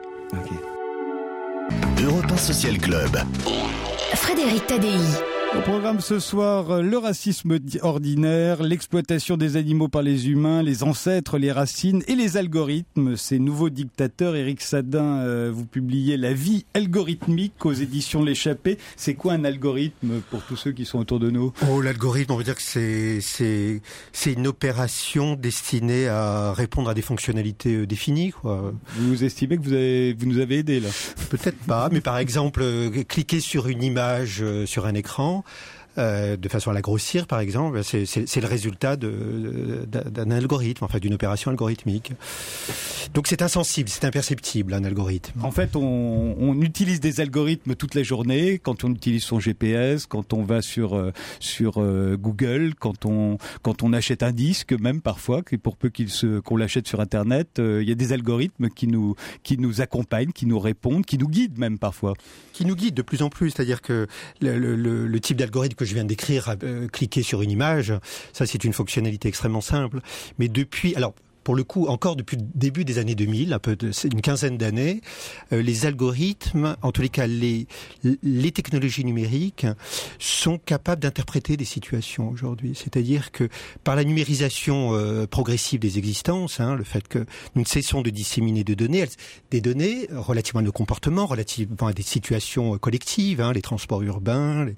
Okay. Europe 1 Social Club. Frédéric Tadei. Au programme ce soir, le racisme ordinaire, l'exploitation des animaux par les humains, les ancêtres, les racines et les algorithmes. Ces nouveaux dictateurs. Éric Sadin, vous publiez La vie algorithmique aux éditions L'Échappée. C'est quoi un algorithme pour tous ceux qui sont autour de nous? L'algorithme, on veut dire que c'est une opération destinée à répondre à des fonctionnalités définies, quoi. Vous estimez que vous nous avez aidés là? Peut-être pas, mais par exemple, cliquer sur une image sur un écran, de façon à la grossir, par exemple, c'est le résultat d'un algorithme, enfin d'une opération algorithmique. Donc c'est insensible, c'est imperceptible, un algorithme. En fait, on utilise des algorithmes toute la journée, quand on utilise son GPS, quand on va sur Google, quand on achète un disque, même parfois, pour peu qu'on l'achète sur Internet, il y a des algorithmes qui nous accompagnent, qui nous répondent, qui nous guident même parfois. Qui nous guident de plus en plus, c'est-à-dire que le type d'algorithme que je viens de décrire, cliquer sur une image, ça c'est une fonctionnalité extrêmement simple. Mais pour le coup, encore depuis le début des années 2000, une quinzaine d'années, les algorithmes, en tous les cas les technologies numériques, sont capables d'interpréter des situations aujourd'hui. C'est-à-dire que par la numérisation progressive des existences, le fait que nous ne cessons de disséminer des données relativement à nos comportements, relativement à des situations collectives, les transports urbains,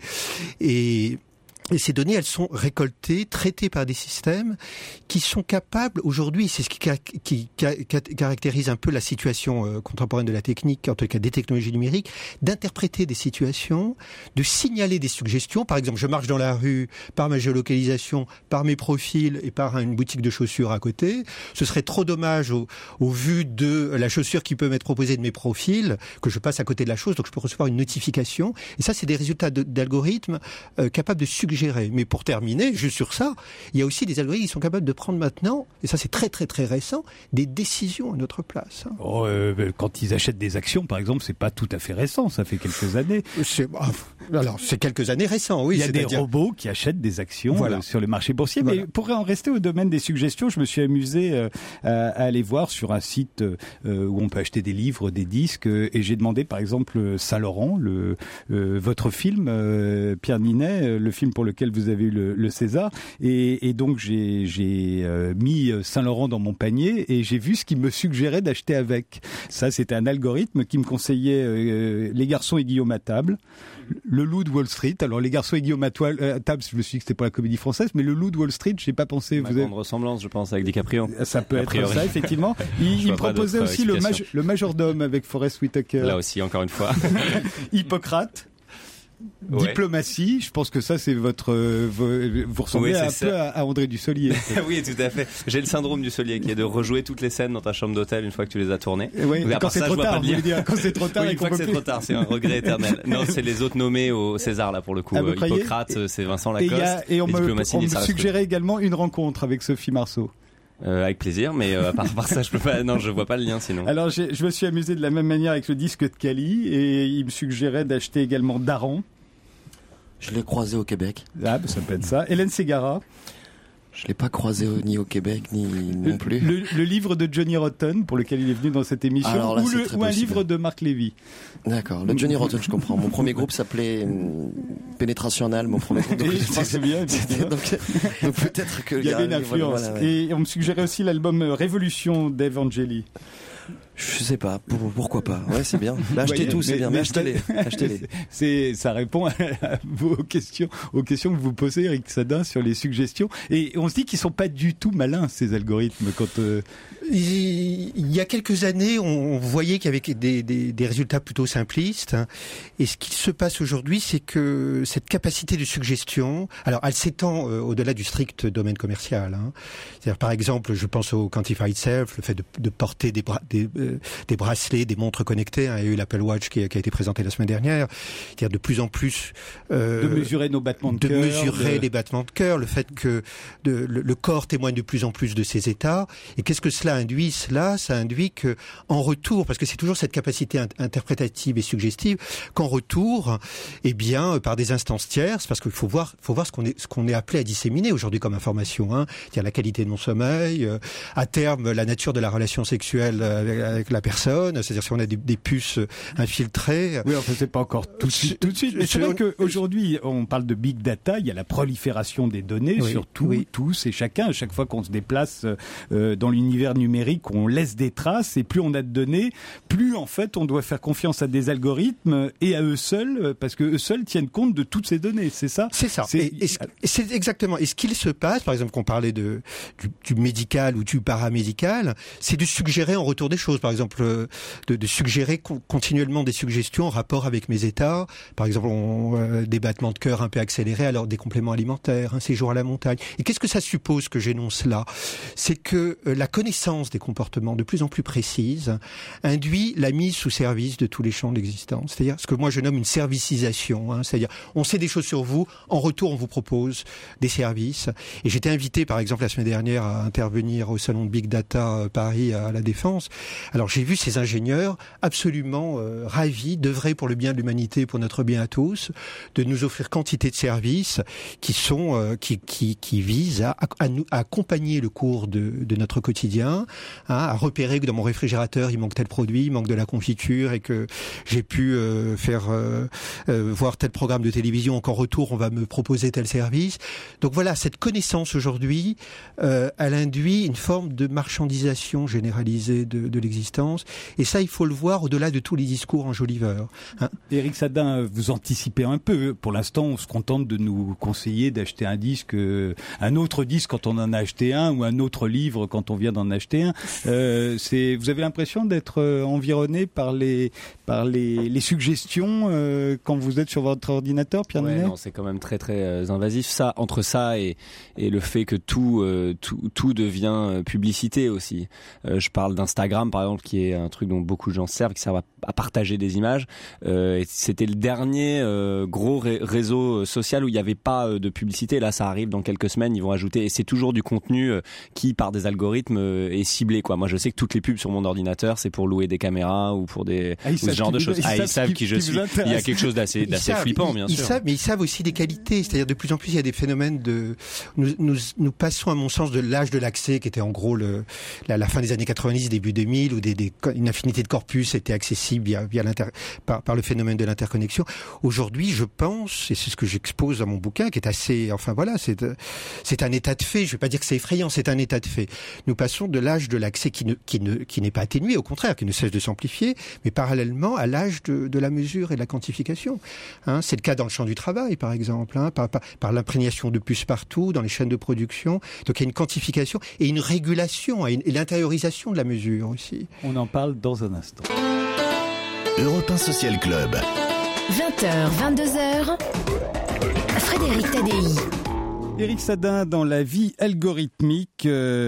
et ces données, elles sont récoltées, traitées par des systèmes qui sont capables, aujourd'hui, c'est ce qui caractérise un peu la situation contemporaine de la technique, en tout cas des technologies numériques, d'interpréter des situations, de signaler des suggestions. Par exemple, je marche dans la rue, par ma géolocalisation, par mes profils et par une boutique de chaussures à côté. Ce serait trop dommage au vu de la chaussure qui peut m'être proposée de mes profils, que je passe à côté de la chose, donc je peux recevoir une notification. Et ça, c'est des résultats d'algorithmes capables de suggérer. Mais pour terminer, juste sur ça, il y a aussi des algorithmes qui sont capables de prendre maintenant, et ça c'est très très très récent, des décisions à notre place. Quand ils achètent des actions, par exemple, c'est pas tout à fait récent, ça fait quelques années. C'est quelques années récent, oui. Il y a des robots qui achètent des actions sur le marché boursier. Voilà. Mais pour en rester au domaine des suggestions, je me suis amusé à aller voir sur un site où on peut acheter des livres, des disques, et j'ai demandé par exemple Saint-Laurent, votre film, Pierre Ninet, le film pour lequel vous avez eu le César, et donc j'ai mis Saint-Laurent dans mon panier et j'ai vu ce qui me suggérait d'acheter avec. Ça, c'était un algorithme qui me conseillait Les Garçons et Guillaume à table, Le Loup de Wall Street. Alors Les Garçons et Guillaume à table, je me suis dit que c'était pour la comédie française, mais Le Loup de Wall Street, j'ai pas pensé. Vous avez une ressemblance, je pense, avec DiCaprio. Ça peut être ça, effectivement. Il me proposait aussi le majordome avec Forest Whitaker. Là aussi, encore une fois. Hippocrate. diplomatie. Je pense que ça, c'est vous ressemblez un peu à André Dussolier. Oui, tout à fait. J'ai le syndrome du Dussolier qui est de rejouer toutes les scènes dans ta chambre d'hôtel une fois que tu les as tournées. Oui, quand c'est trop tard, vous voulez dire. Quand c'est trop tard, une fois que c'est trop tard, c'est un regret éternel. Non, c'est les autres nommés au César là pour le coup. Hippocrate, c'est Vincent Lacoste. Et on me suggérait également une rencontre avec Sophie Marceau. Avec plaisir, mais à part ça, je peux pas. Non, je vois pas le lien sinon. Alors, je me suis amusé de la même manière avec le disque de Cali, et il me suggérait d'acheter également Daran. Je l'ai croisé au Québec. Ah, ça peut être ça. Hélène Ségara. Je l'ai pas croisé ni au Québec ni non plus. Le livre de Johnny Rotten pour lequel il est venu dans cette émission, là, ou un livre de Marc Lévy. D'accord. Le Johnny Rotten, je comprends. Mon premier groupe s'appelait Pénétration Anale. Mon premier groupe. Donc, c'est bien. donc peut-être que il y avait une influence. Voilà. Et on me suggérait aussi l'album Révolution d'Eve Angeli. Je sais pas, pourquoi pas. Ouais, c'est bien. Achetez tout, c'est bien. Mais achetez-les. Ça répond à vos questions, aux questions que vous posez, Eric Sadin, sur les suggestions. Et on se dit qu'ils sont pas du tout malins, ces algorithmes, quand. Il y a quelques années, on voyait qu'il y avait des résultats plutôt simplistes. Et ce qui se passe aujourd'hui, c'est que cette capacité de suggestion, alors elle s'étend au-delà du strict domaine commercial. C'est-à-dire, par exemple, je pense au Quantified Self, le fait de porter des bracelets, des montres connectées. Il y a eu l'Apple Watch qui a été présenté la semaine dernière. C'est-à-dire de plus en plus de mesurer nos battements de cœur, les battements de cœur, le fait que le corps témoigne de plus en plus de ses états. Et qu'est-ce que cela induit? Ça induit que, en retour, parce que c'est toujours cette capacité interprétative et suggestive, qu'en retour, eh bien, par des instances tierces, parce qu'il faut voir ce qu'on est appelé à disséminer aujourd'hui comme information, c'est-à-dire la qualité de mon sommeil, à terme la nature de la relation sexuelle avec la personne, c'est-à-dire si on a des puces infiltrées. Oui, enfin c'est pas encore tout de suite. Mais c'est vrai qu'aujourd'hui, on parle de big data, il y a la prolifération des données sur tous et chacun. À chaque fois qu'on se déplace dans l'univers numérique, on laisse des traces, et plus on a de données, plus en fait on doit faire confiance à des algorithmes et à eux seuls, parce que eux seuls tiennent compte de toutes ces données, c'est ça? C'est ça. C'est exactement. Et ce qu'il se passe, par exemple, qu'on parlait du médical ou du paramédical, c'est de suggérer en retour des choses. Par exemple, de suggérer continuellement des suggestions en rapport avec mes états. Par exemple, des battements de cœur un peu accélérés, alors des compléments alimentaires, un séjour à la montagne. Et qu'est-ce que ça suppose que j'énonce là? C'est que la connaissance des comportements de plus en plus précise induit la mise sous service de tous les champs de l'existence. C'est-à-dire ce que moi je nomme une servicisation. C'est-à-dire on sait des choses sur vous, en retour on vous propose des services. Et j'étais invité par exemple la semaine dernière à intervenir au salon de Big Data Paris à la Défense. Alors j'ai vu ces ingénieurs absolument ravis d'œuvrer pour le bien de l'humanité, pour notre bien à tous, de nous offrir quantité de services qui sont qui visent à accompagner le cours de notre quotidien, à repérer que dans mon réfrigérateur il manque tel produit, il manque de la confiture, et que j'ai pu faire voir tel programme de télévision, qu'en retour on va me proposer tel service. Donc voilà, cette connaissance aujourd'hui, elle induit une forme de marchandisation généralisée de l'existence, et ça il faut le voir au-delà de tous les discours enjoliveurs. Éric Sadin, vous anticipez un peu. Pour l'instant, on se contente de nous conseiller d'acheter un autre disque quand on en a acheté un, ou un autre livre quand on vient d'en acheter un. Vous avez l'impression d'être environné par les suggestions quand vous êtes sur votre ordinateur, Pierre Ninet? Non, c'est quand même très très invasif. Ça, entre ça et le fait que tout devient publicité aussi. Je parle d'Instagram par exemple, qui est un truc dont beaucoup de gens servent, qui servent à partager des images. Et c'était le dernier gros réseau social où il n'y avait pas de publicité. Là, ça arrive dans quelques semaines, ils vont ajouter, et c'est toujours du contenu qui, par des algorithmes, est ciblé, quoi. Moi, je sais que toutes les pubs sur mon ordinateur, c'est pour louer des caméras ou pour ce genre de choses. Ils savent qui je suis. Il y a quelque chose d'assez flippant, bien sûr. Mais ils savent aussi des qualités. C'est-à-dire, de plus en plus, il y a des phénomènes nous passons, à mon sens, de l'âge de l'accès, qui était en gros la fin des années 90, début 2000, où une infinité de corpus était accessible par le phénomène de l'interconnexion. Aujourd'hui, je pense, et c'est ce que j'expose dans mon bouquin, qui est assez, enfin voilà, c'est un état de fait. Je vais pas dire que c'est effrayant, c'est un état de fait. Nous passons de l'âge de l'accès qui n'est pas atténué, au contraire, qui ne cesse de s'amplifier, mais parallèlement à l'âge de la mesure et de la quantification. C'est le cas dans le champ du travail, par exemple, par l'imprégnation de puces partout, dans les chaînes de production. Donc il y a une quantification et une régulation et l'intériorisation de la mesure aussi. On en parle dans un instant. Europe 1 Social Club. 20h, 22h, Frédéric Tadei. Éric Sadin, dans la vie algorithmique,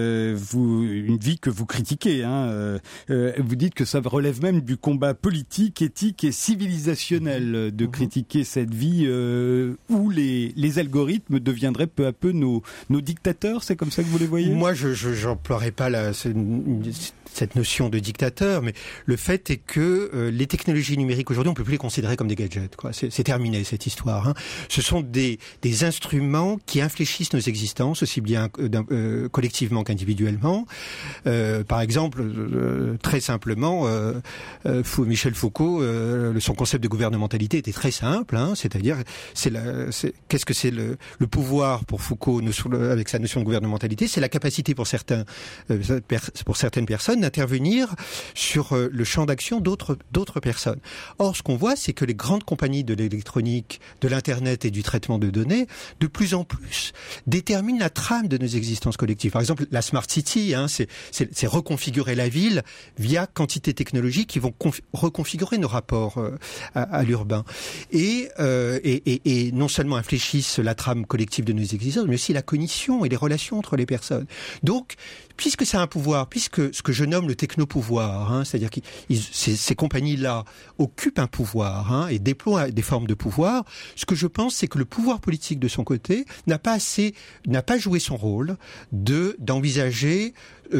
une vie que vous critiquez, vous dites que ça relève même du combat politique, éthique et civilisationnel de critiquer cette vie où les algorithmes deviendraient peu à peu nos dictateurs. C'est comme ça que vous les voyez ? Moi, je n'emploierais pas cette notion de dictateur, mais le fait est que les technologies numériques aujourd'hui, on peut plus les considérer comme des gadgets, quoi. C'est terminé cette histoire, hein. Ce sont des instruments qui infléchissent nos existences aussi bien collectivement qu'individuellement. Par exemple, très simplement, Michel Foucault, son concept de gouvernementalité était très simple, hein, c'est-à-dire qu'est-ce que c'est le pouvoir pour Foucault avec sa notion de gouvernementalité? C'est la capacité pour certaines personnes d'intervenir sur le champ d'action d'autres personnes. Or, ce qu'on voit, c'est que les grandes compagnies de l'électronique, de l'internet et du traitement de données, de plus en plus, déterminent la trame de nos existences collectives. Par exemple, la Smart City, hein, c'est reconfigurer la ville via quantité technologiques qui vont reconfigurer nos rapports à l'urbain. Et non seulement infléchissent la trame collective de nos existences, mais aussi la cognition et les relations entre les personnes. Donc, puisque c'est un pouvoir, puisque ce que je nomme le technopouvoir, hein, c'est-à-dire que ces compagnies-là occupent un pouvoir, hein, et déploient des formes de pouvoir, ce que je pense, c'est que le pouvoir politique de son côté n'a pas joué son rôle d'envisager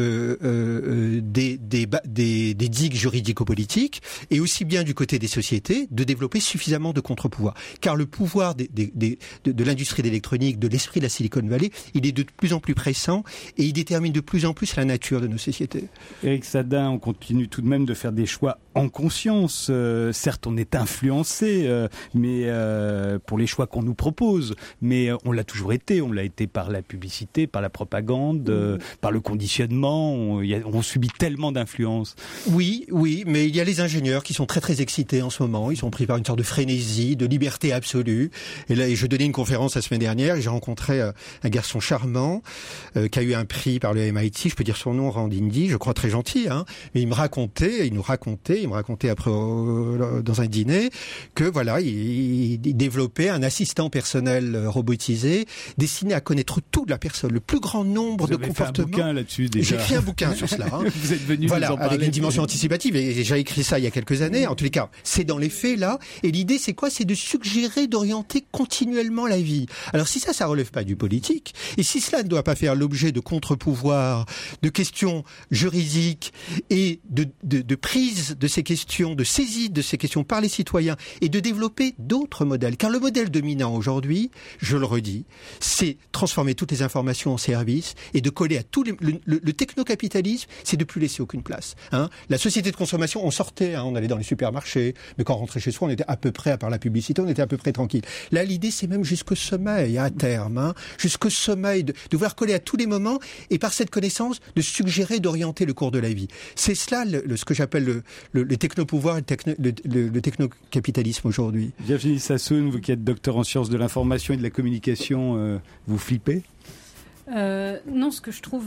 des digues juridico-politiques, et aussi bien du côté des sociétés de développer suffisamment de contre-pouvoirs. Car le pouvoir de l'industrie d'électronique, de l'esprit de la Silicon Valley, il est de plus en plus pressant et il détermine de plus en plus la nature de nos sociétés. Éric Sadin, on continue tout de même de faire des choix en conscience. Certes, on est influencé, mais pour les choix qu'on nous propose, mais on l'a toujours été. On l'a été par la publicité, par la propagande, par le conditionnement. On subit tellement d'influence. Oui, mais il y a les ingénieurs qui sont très très excités en ce moment. Ils sont pris par une sorte de frénésie, de liberté absolue. Et là, je donnais une conférence la semaine dernière et j'ai rencontré un garçon charmant qui a eu un prix par le MIT. Je peux dire son nom, Randindi, je crois très gentil. Hein. Mais il me racontait après dans un dîner que voilà, il développait un assistant personnel robotisé destiné à connaître tout de la personne, le plus grand nombre de comportements. Fait un bouquin là-dessus déjà. J'ai écrit un bouquin sur cela. Hein. Vous êtes venu voilà, nous en parler. Avec une dimension anticipative. Et j'ai écrit ça il y a quelques années. En tous les cas, c'est dans les faits là. Et l'idée, c'est quoi? C'est de suggérer, d'orienter continuellement la vie. Alors si ça relève pas du politique, et si cela ne doit pas faire l'objet de contre-pouvoirs, de questions juridiques et de prise de ces questions, de saisie de ces questions par les citoyens, et de développer d'autres modèles. Car le modèle dominant aujourd'hui, je le redis, c'est transformer toutes les informations en services et de coller à tous le technocapitalisme, c'est de plus laisser aucune place. Hein. La société de consommation, on sortait, hein, on allait dans les supermarchés, mais quand on rentrait chez soi, on était à peu près, à part la publicité, on était à peu près tranquille. Là, l'idée, c'est même jusqu'au sommeil, à terme, hein, jusqu'au sommeil, de vouloir coller à tous les moments, et par cette connaissance, de suggérer, d'orienter le cours de la vie. C'est cela, ce que j'appelle le technopouvoir, le technocapitalisme aujourd'hui. Virginie Sassoon, vous qui êtes docteur en sciences de l'information et de la communication, vous flippez ? Non, ce que je trouve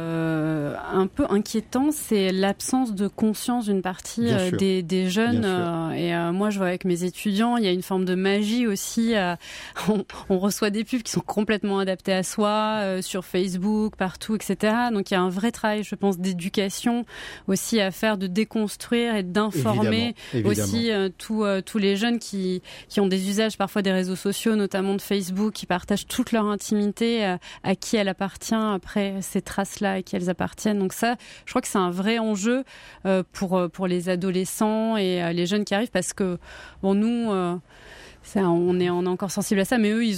un peu inquiétant, c'est l'absence de conscience d'une partie des jeunes. Moi, je vois avec mes étudiants, il y a une forme de magie aussi. On reçoit des pubs qui sont complètement adaptées à soi, sur Facebook, partout, etc. Donc, il y a un vrai travail, je pense, d'éducation aussi à faire, de déconstruire et d'informer aussi tous les jeunes qui ont des usages parfois des réseaux sociaux, notamment de Facebook, qui partagent toute leur intimité, à qui elle appartient après ces traces-là, à qui elles appartiennent. Donc ça, je crois que c'est un vrai enjeu pour les adolescents et les jeunes qui arrivent, parce que nous, on est encore sensible à ça, mais eux, ils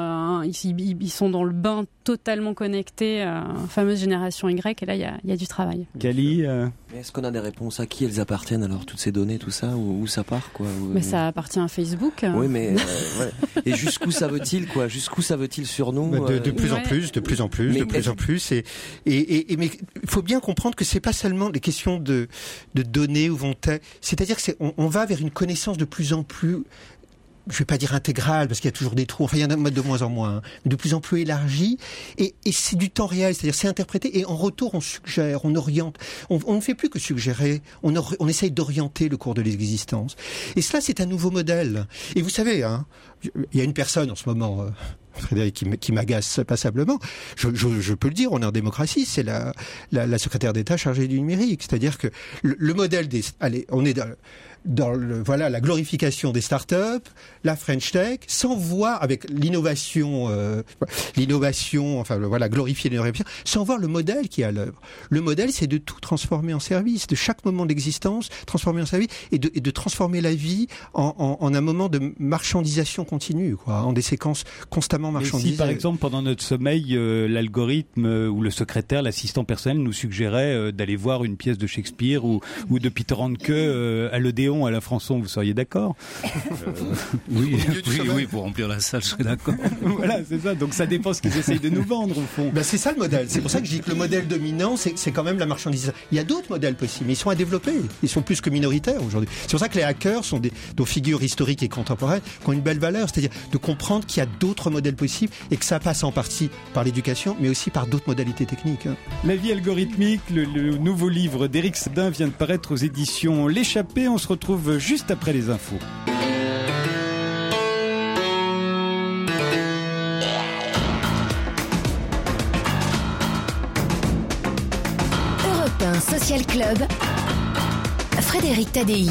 sont dans le bain totalement connectés, fameuse génération Y, et là, il y a du travail. Cali, est-ce qu'on a des réponses à qui elles appartiennent alors, toutes ces données, tout ça, où ça part, quoi? Mais ça appartient à Facebook. Oui, mais ouais. Et jusqu'où ça veut-il, quoi? Jusqu'où ça veut-il sur nous? De plus en plus. Mais il faut bien comprendre que c'est pas seulement des questions de données ou c'est-à-dire que on va vers une connaissance de plus en plus je vais pas dire intégrale parce qu'il y a toujours des trous, enfin il y en a de moins en moins, mais de plus en plus élargi, et c'est du temps réel, c'est-à-dire c'est interprété, et en retour on suggère, on oriente, on ne fait plus que suggérer, on essaye d'orienter le cours de l'existence. Et cela, c'est un nouveau modèle. Et vous savez, hein, il y a une personne en ce moment, Frédéric, qui m'agace passablement. Je peux le dire, on est en démocratie, c'est la secrétaire d'État chargée du numérique. C'est-à-dire que le modèle on est dans la glorification des startups, la French Tech, sans voir avec l'innovation, glorifier l'innovation, sans voir le modèle qui est à l'œuvre. Le modèle, c'est de tout transformer en service, de chaque moment d'existence transformer en service, et de transformer la vie en un moment de marchandisation continue, quoi, en des séquences constamment marchandisées. Et si par exemple pendant notre sommeil, l'algorithme ou le secrétaire, l'assistant personnel nous suggérait d'aller voir une pièce de Shakespeare ou de Peter Handke à l'Odéon, à la Françon, vous seriez d'accord? Oui, pour remplir la salle, je serais d'accord. Voilà, c'est ça. Donc ça dépend ce qu'ils essayent de nous vendre, au fond. Ben, c'est ça le modèle. C'est pour ça que je dis que le modèle dominant, c'est quand même la marchandisation. Il y a d'autres modèles possibles, mais ils sont à développer. Ils sont plus que minoritaires aujourd'hui. C'est pour ça que les hackers sont des figures historiques et contemporaines qui ont une belle valeur. C'est-à-dire de comprendre qu'il y a d'autres modèles possibles et que ça passe en partie par l'éducation, mais aussi par d'autres modalités techniques. La vie algorithmique, le nouveau livre d'Éric Sadin vient de paraître aux éditions L'Échappée. On se retrouve juste après les infos. Europe 1 Social Club, Frédéric Tadei.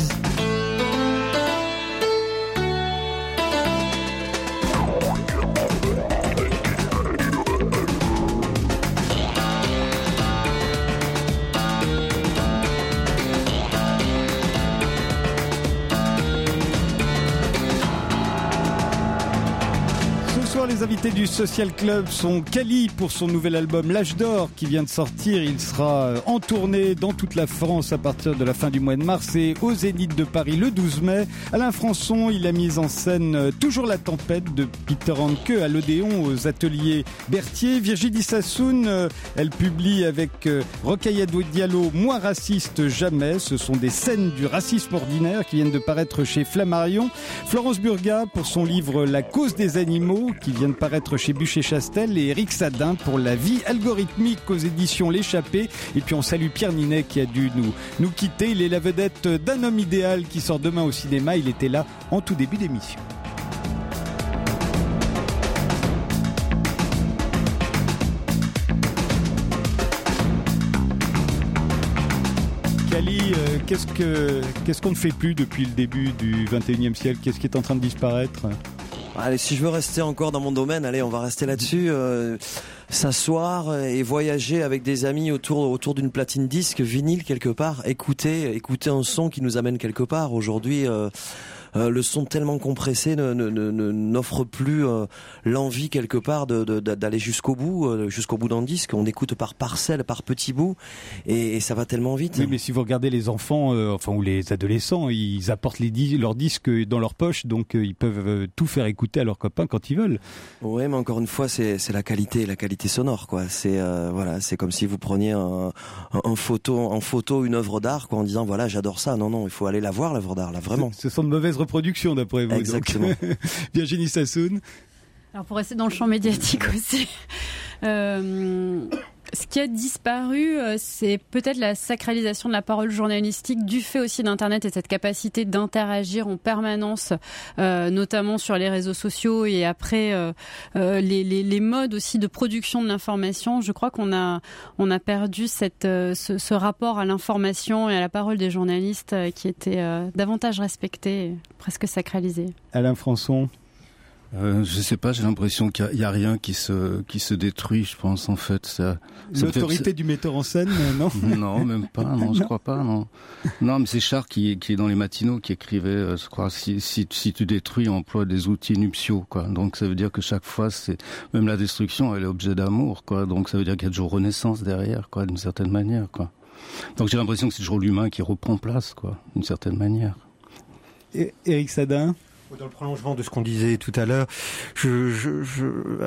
Les invités du Social Club sont Kali pour son nouvel album L'Âge d'Or qui vient de sortir. Il sera en tournée dans toute la France à partir de la fin du mois de mars et au Zénith de Paris le 12 mai. Alain Françon, il a mis en scène Toujours la tempête de Peter Handke à l'Odéon aux ateliers Berthier. Virginie Sassoon, elle publie avec Rokhaya Diallo Moi raciste jamais. Ce sont des scènes du racisme ordinaire qui viennent de paraître chez Flammarion. Florence Burga pour son livre La cause des animaux qui vient de paraître chez Bûcher-Chastel, et Éric Sadin pour La vie algorithmique aux éditions L'Échappée. Et puis on salue Pierre Ninet qui a dû nous quitter. Il est la vedette d'Un homme idéal qui sort demain au cinéma. Il était là en tout début d'émission. Kali, qu'est-ce qu'on ne fait plus depuis le début du 21e siècle? Qu'est-ce qui est en train de disparaître? Allez, si je veux rester encore dans mon domaine, allez, on va rester là-dessus. S'asseoir et voyager avec des amis autour d'une platine disque, vinyle quelque part, écouter un son qui nous amène quelque part. Aujourd'hui, le son tellement compressé n'offre plus l'envie quelque part d'aller jusqu'au bout d'un disque. On écoute par parcelles, par petits bouts, et ça va tellement vite. Oui, mais si vous regardez les enfants, ou les adolescents, ils apportent leurs disques dans leur poche, donc ils peuvent tout faire écouter à leurs copains quand ils veulent. Oui, mais encore une fois, c'est la qualité sonore, quoi. C'est c'est comme si vous preniez en photo une œuvre d'art, quoi, en disant voilà, j'adore ça. Non, il faut aller la voir, l'œuvre d'art, là, vraiment. Ce sont de mauvaises reproductions d'après vous. Exactement. Donc. Virginie Sassoon. Alors pour rester dans le champ médiatique aussi, ce qui a disparu, c'est peut-être la sacralisation de la parole journalistique du fait aussi d'Internet et cette capacité d'interagir en permanence, notamment sur les réseaux sociaux et après les modes aussi de production de l'information. Je crois qu'on a perdu ce rapport à l'information et à la parole des journalistes qui était davantage respecté, et presque sacralisé. Alain Françon. Je sais pas, j'ai l'impression qu'il y a rien qui se détruit, je pense, en fait. L'autorité du metteur en scène, non? Non, même pas, non, je crois pas, non. Non, mais c'est Char qui est dans les matinaux qui écrivait, je crois, si tu détruis, emploie des outils nuptiaux, quoi. Donc ça veut dire que chaque fois, même la destruction, elle est objet d'amour, quoi. Donc ça veut dire qu'il y a toujours renaissance derrière, quoi, d'une certaine manière, quoi. Donc j'ai l'impression que c'est toujours l'humain qui reprend place, quoi, d'une certaine manière. Et Éric Sadin? Dans le prolongement de ce qu'on disait tout à l'heure,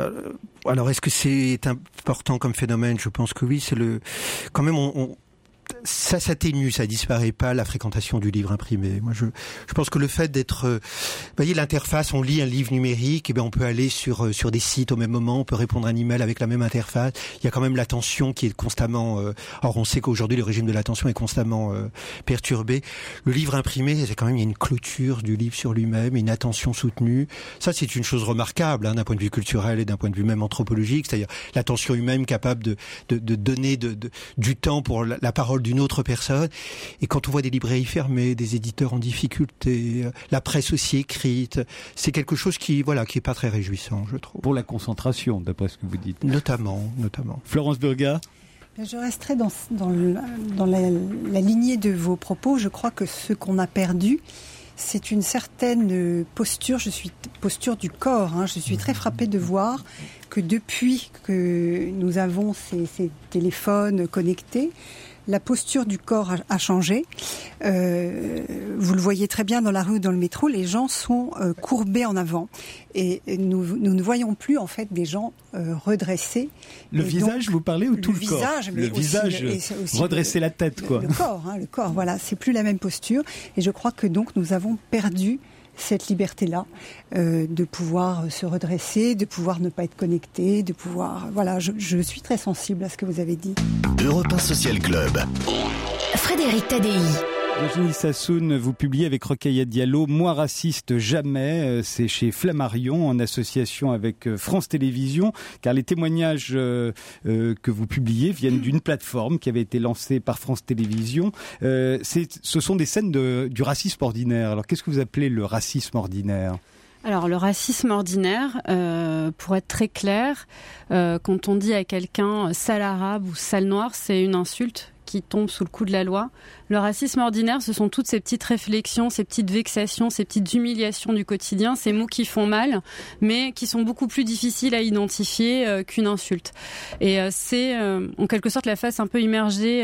alors est-ce que c'est important comme phénomène? Je pense que oui. C'est quand même ça s'atténue, ça disparaît pas, la fréquentation du livre imprimé. Moi, je pense que le fait d'être, vous voyez, l'interface, on lit un livre numérique, et ben on peut aller sur des sites au même moment, on peut répondre à un email avec la même interface. Il y a quand même l'attention qui est constamment. Or, on sait qu'aujourd'hui le régime de l'attention est constamment perturbé. Le livre imprimé, c'est quand même, il y a une clôture du livre sur lui-même, une attention soutenue. Ça, c'est une chose remarquable, d'un point de vue culturel et d'un point de vue même anthropologique, c'est-à-dire l'attention humaine capable de donner du temps pour la parole d'une autre personne. Et quand on voit des librairies fermées, des éditeurs en difficulté, la presse aussi écrite, c'est quelque chose qui est pas très réjouissant, je trouve. Pour la concentration, d'après ce que vous dites. Notamment. Florence Burgat. Je resterai dans la lignée de vos propos. Je crois que ce qu'on a perdu, c'est une certaine posture du corps. Je suis très frappée de voir que depuis que nous avons ces téléphones connectés, la posture du corps a changé. Vous le voyez très bien dans la rue ou dans le métro, les gens sont courbés en avant. Et nous ne voyons plus en fait des gens redressés. Le visage, vous parlez, ou tout le corps? Le visage, aussi redresser la tête, quoi. Le corps, voilà, c'est plus la même posture. Et je crois que donc nous avons perdu cette liberté-là, de pouvoir se redresser, de pouvoir ne pas être connecté, de pouvoir... Voilà, je suis très sensible à ce que vous avez dit. Europe 1 Social Club. Frédéric Tadei. Virginie Sassoon, vous publiez avec Rokhaya Diallo Moi raciste jamais, c'est chez Flammarion en association avec France Télévisions, car les témoignages que vous publiez viennent d'une plateforme qui avait été lancée par France Télévisions. Ce sont des scènes du racisme ordinaire. Alors qu'est-ce que vous appelez le racisme ordinaire ? Alors le racisme ordinaire, pour être très clair, quand on dit à quelqu'un sale arabe ou sale noir, c'est une insulte qui tombe sous le coup de la loi. Le racisme ordinaire, ce sont toutes ces petites réflexions, ces petites vexations, ces petites humiliations du quotidien, ces mots qui font mal, mais qui sont beaucoup plus difficiles à identifier qu'une insulte. Et c'est en quelque sorte la face un peu immergée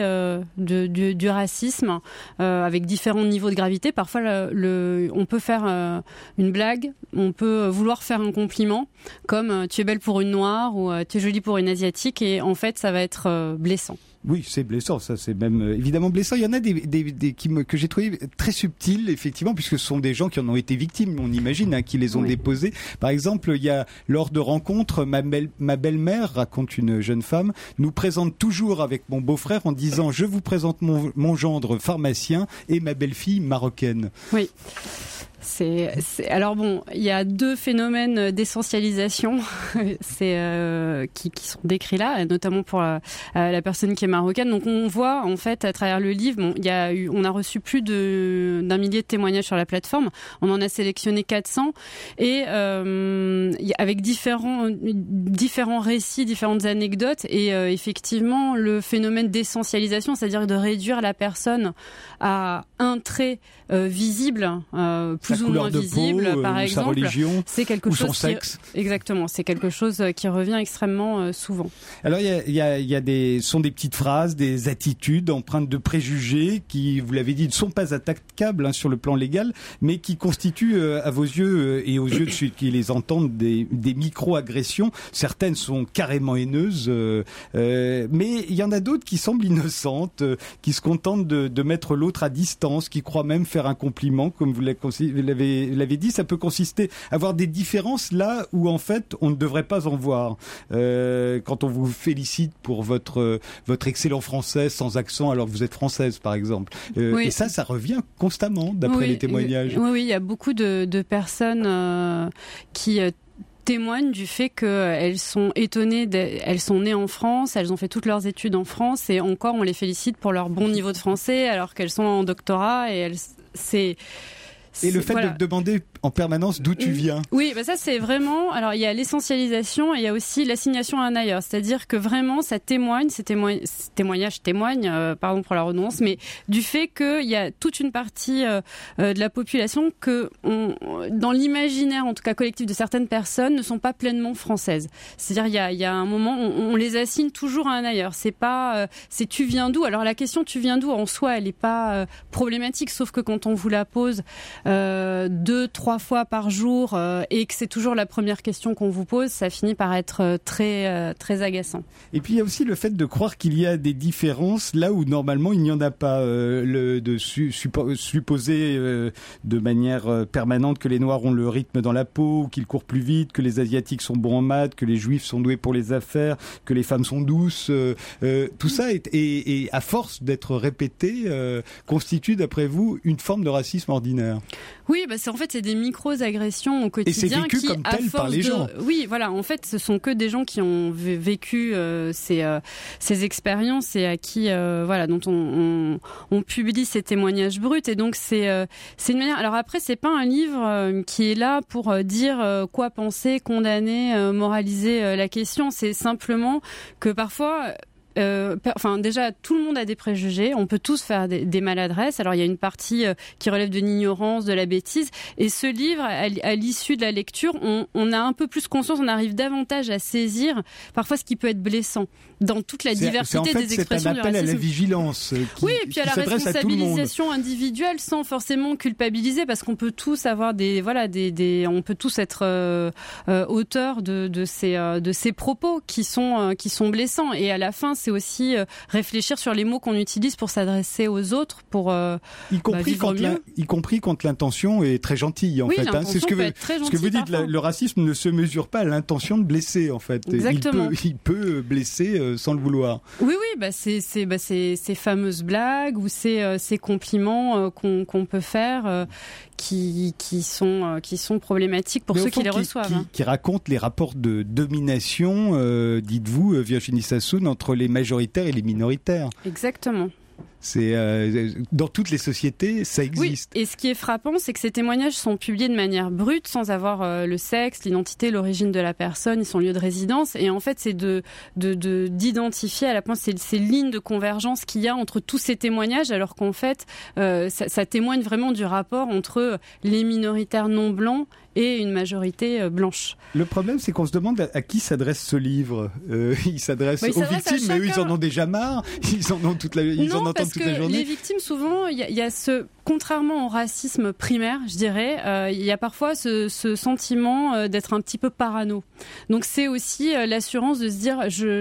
du racisme, avec différents niveaux de gravité. Parfois, on peut faire une blague, on peut vouloir faire un compliment, comme tu es belle pour une noire ou tu es jolie pour une asiatique, et en fait, ça va être blessant. Oui, c'est blessant, ça c'est même évidemment blessant. Il y en a que j'ai trouvé très subtils, effectivement, puisque ce sont des gens qui en ont été victimes, on imagine, qui les ont déposés. Par exemple, il y a lors de rencontres, ma belle-mère, raconte une jeune femme, nous présente toujours avec mon beau-frère en disant « Je vous présente mon gendre pharmacien et ma belle-fille marocaine ». Oui. Alors bon, il y a deux phénomènes d'essentialisation qui sont décrits là, notamment pour la personne qui est marocaine. Donc on voit en fait à travers le livre, on a reçu plus d'un millier de témoignages sur la plateforme. On en a sélectionné 400 et avec différents récits, différentes anecdotes et effectivement le phénomène d'essentialisation, c'est-à-dire de réduire la personne à un trait visible, plus ou moins visible, par exemple, sa religion, c'est quelque ou chose son sexe. Exactement, c'est quelque chose qui revient extrêmement souvent. Alors il y a des petites phrases, des attitudes empreintes de préjugés qui, vous l'avez dit, ne sont pas attaquables sur le plan légal, mais qui constituent à vos yeux et aux yeux de ceux qui les entendent des micro-agressions. Certaines sont carrément haineuses, mais il y en a d'autres qui semblent innocentes, qui se contentent de mettre l'autre à distance, qui croient même faire un compliment, comme vous l'avez dit. Ça peut consister à avoir des différences là où en fait on ne devrait pas en voir. Quand on vous félicite pour votre excellent français sans accent alors que vous êtes française par exemple. Oui. Et ça revient constamment d'après les témoignages. Oui, il y a beaucoup de personnes qui témoignent du fait qu'elles sont étonnées, elles sont nées en France, elles ont fait toutes leurs études en France et encore on les félicite pour leur bon niveau de français alors qu'elles sont en doctorat et Et le fait de demander en permanence d'où tu viens. Oui, ça c'est vraiment... Alors il y a l'essentialisation et il y a aussi l'assignation à un ailleurs. C'est-à-dire que vraiment ça témoigne, ces témoignages témoignent, pardon pour la redondance, mais du fait qu'il y a toute une partie de la population que dans l'imaginaire, en tout cas collectif de certaines personnes, ne sont pas pleinement françaises. C'est-à-dire il y a un moment, on les assigne toujours à un ailleurs. C'est pas... c'est tu viens d'où. Alors la question tu viens d'où en soi, elle n'est pas problématique, sauf que quand on vous la pose 2-3 fois par jour et que c'est toujours la première question qu'on vous pose, ça finit par être très très agaçant. Et puis il y a aussi le fait de croire qu'il y a des différences là où normalement il n'y en a pas, supposer de manière permanente que les Noirs ont le rythme dans la peau, qu'ils courent plus vite, que les Asiatiques sont bons en maths, que les Juifs sont doués pour les affaires, que les femmes sont douces. Tout ça est à force d'être répété, constitue d'après vous une forme de racisme ordinaire. Oui, c'est des micro-agressions au quotidien. Et c'est vécu qui, comme tel par les gens. Oui, voilà. En fait, ce sont que des gens qui ont vécu ces expériences et à qui, dont on publie ces témoignages bruts. Et donc, c'est une manière. Alors après, c'est pas un livre qui est là pour dire quoi penser, condamner, moraliser la question. C'est simplement que parfois. Déjà, tout le monde a des préjugés. On peut tous faire des maladresses. Alors, il y a une partie qui relève de l'ignorance, de la bêtise. Et ce livre, à l'issue de la lecture, on a un peu plus conscience, on arrive davantage à saisir parfois ce qui peut être blessant dans toute la diversité des expressions du racisme. C'est un appel à la vigilance. Oui, et puis à la responsabilisation individuelle sans forcément culpabiliser, parce qu'on peut tous avoir on peut tous être auteurs de ces propos qui sont blessants. Et à la fin, c'est aussi réfléchir sur les mots qu'on utilise pour s'adresser aux autres, pour vivre mieux. Y compris quand l'intention est très gentille, en fait. C'est ce que vous dites. Le racisme ne se mesure pas à l'intention de blesser, en fait. Exactement. Il peut blesser sans le vouloir. Oui, ces fameuses blagues ou ces compliments qu'on peut faire qui sont problématiques pour ceux qui les reçoivent. Qui racontent les rapports de domination, dites-vous, Virginie Sassoon, entre les majoritaires et les minoritaires. Exactement. C'est dans toutes les sociétés, ça existe. Oui, et ce qui est frappant, c'est que ces témoignages sont publiés de manière brute, sans avoir le sexe, l'identité, l'origine de la personne et son lieu de résidence. Et en fait, c'est d'identifier à la point ces lignes de convergence qu'il y a entre tous ces témoignages, alors qu'en fait, ça témoigne vraiment du rapport entre les minoritaires non blancs et une majorité blanche. Le problème, c'est qu'on se demande à qui s'adresse ce livre. Il s'adresse aux victimes, mais eux, ils en ont déjà marre. Ils en ont ils en entendent toute la journée. Les victimes, souvent, il y a contrairement au racisme primaire, je dirais, il y a parfois ce sentiment d'être un petit peu parano. Donc c'est aussi l'assurance de se dire,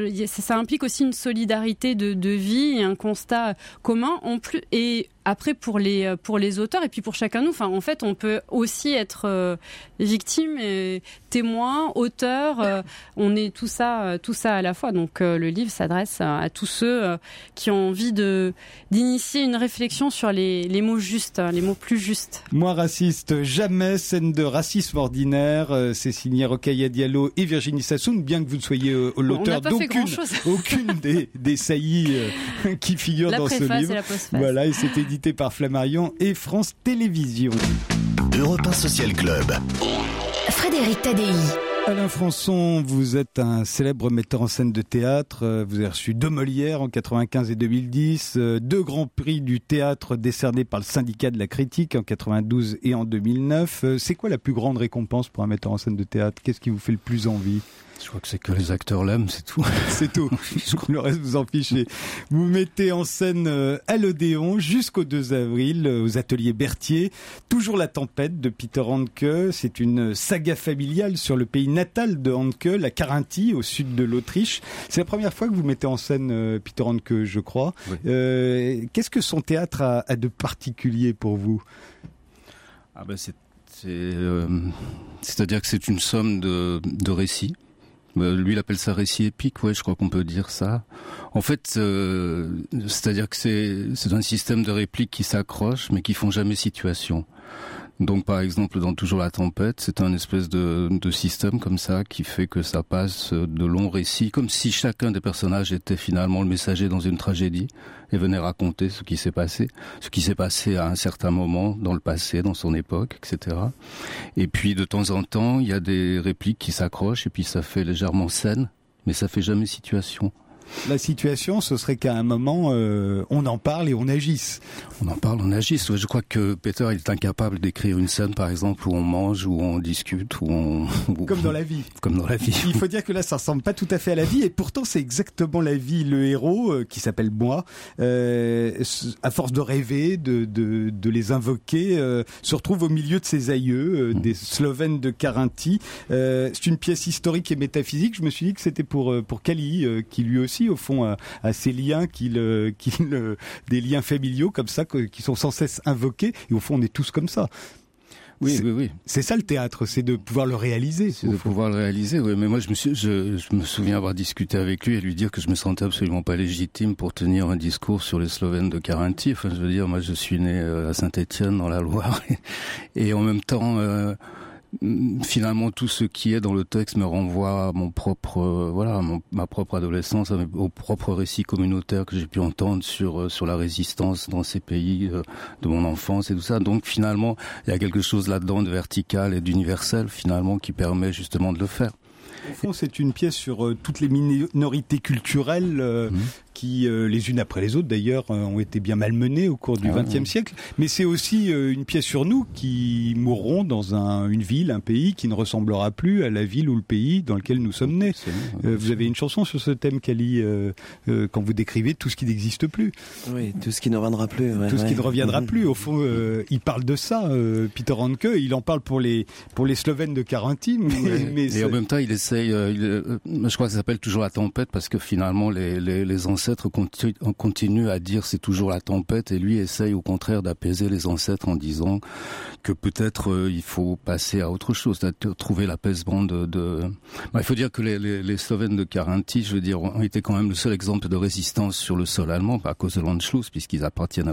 ça implique aussi une solidarité de vie et un constat commun en plus. Et après pour les auteurs et puis pour chacun de nous, en fait on peut aussi être victime et témoin, auteur, on est tout ça à la fois. Donc le livre s'adresse à tous ceux qui ont envie d'initier une réflexion sur les mots justes, les mots plus justes. Moi raciste, jamais, scène de racisme ordinaire, c'est signé Rokhaya Diallo et Virginie Sassoon, bien que vous ne soyez l'auteur d'aucune des saillies qui figurent dans ce livre. La postface. Voilà, et c'est édité par Flammarion et France Télévisions. Europe 1 Social Club. Frédéric Tadei. Alain Françon, vous êtes un célèbre metteur en scène de théâtre. Vous avez reçu 2 Molières en 95 et 2010, 2 grands prix du théâtre décernés par le syndicat de la critique en 92 et en 2009. C'est quoi la plus grande récompense pour un metteur en scène de théâtre ? Qu'est-ce qui vous fait le plus envie ? Je crois que c'est que les acteurs l'aiment, c'est tout. C'est tout. Le reste, vous en fichez. Vous mettez en scène à l'Odéon jusqu'au 2 avril aux ateliers Berthier. Toujours la tempête de Peter Handke. C'est une saga familiale sur le pays natal de Handke, la Carinthie, au sud de l'Autriche. C'est la première fois que vous mettez en scène Peter Handke, je crois. Oui. Qu'est-ce que son théâtre a de particulier pour vous ? C'est-à-dire que c'est une somme de récits. Lui, il appelle ça récit épique, je crois qu'on peut dire ça. En fait, c'est-à-dire que c'est un système de répliques qui s'accrochent, mais qui font jamais situation. Donc, par exemple, dans Toujours la tempête, c'est un espèce de système comme ça qui fait que ça passe de longs récits, comme si chacun des personnages était finalement le messager dans une tragédie et venait raconter ce qui s'est passé à un certain moment dans le passé, dans son époque, etc. Et puis, de temps en temps, il y a des répliques qui s'accrochent et puis ça fait légèrement scène, mais ça fait jamais situation. La situation, ce serait qu'à un moment, on en parle et on agisse. On en parle, on agisse. Je crois que Peter il est incapable d'écrire une scène, par exemple, où on mange, où on discute, Comme dans la vie. Comme dans la vie. Il faut dire que là, ça ressemble pas tout à fait à la vie, et pourtant, c'est exactement la vie. Le héros, qui s'appelle moi, à force de rêver, de les invoquer, se retrouve au milieu de ses aïeux, des Slovènes de Carinthie. C'est une pièce historique et métaphysique. Je me suis dit que c'était pour Kali, qui lui aussi, au fond, a ces liens des liens familiaux comme ça, qui sont sans cesse invoqués. Et au fond, on est tous comme ça. Oui. C'est ça le théâtre, c'est de pouvoir le réaliser. C'est de pouvoir le réaliser, oui. Mais moi, je me souviens avoir discuté avec lui et lui dire que je me sentais absolument pas légitime pour tenir un discours sur les Slovènes de Carinthie. Enfin, je veux dire, moi, je suis né à Saint-Étienne, dans la Loire, et en même temps, finalement, tout ce qui est dans le texte me renvoie à mon propre, ma propre adolescence, au propre récit communautaire que j'ai pu entendre sur la résistance dans ces pays de mon enfance et tout ça. Donc, finalement, il y a quelque chose là-dedans de vertical et d'universel, finalement, qui permet justement de le faire. Au fond, c'est une pièce sur toutes les minorités culturelles qui, les unes après les autres d'ailleurs, ont été bien malmenées au cours du XXe siècle. Mais c'est aussi une pièce sur nous qui mourrons dans une ville, un pays qui ne ressemblera plus à la ville ou le pays dans lequel nous sommes nés. Vous avez une chanson sur ce thème, Kali, quand vous décrivez tout ce qui n'existe plus. Oui, tout ce qui ne reviendra plus. Tout ce qui ne reviendra plus. Au fond, il parle de ça, Peter Handke. Il en parle pour les Slovènes de Carinthie. Et en même temps, il essaye. Je crois que ça s'appelle toujours la tempête parce que finalement, les ancêtres continuent à dire c'est toujours la tempête, et lui essaye au contraire d'apaiser les ancêtres en disant que peut-être il faut passer à autre chose, trouver l'apaisement il faut dire que les Slovènes de Carinthie, je veux dire, ont été quand même le seul exemple de résistance sur le sol allemand à cause de l'Anschluss, puisqu'ils appartiennent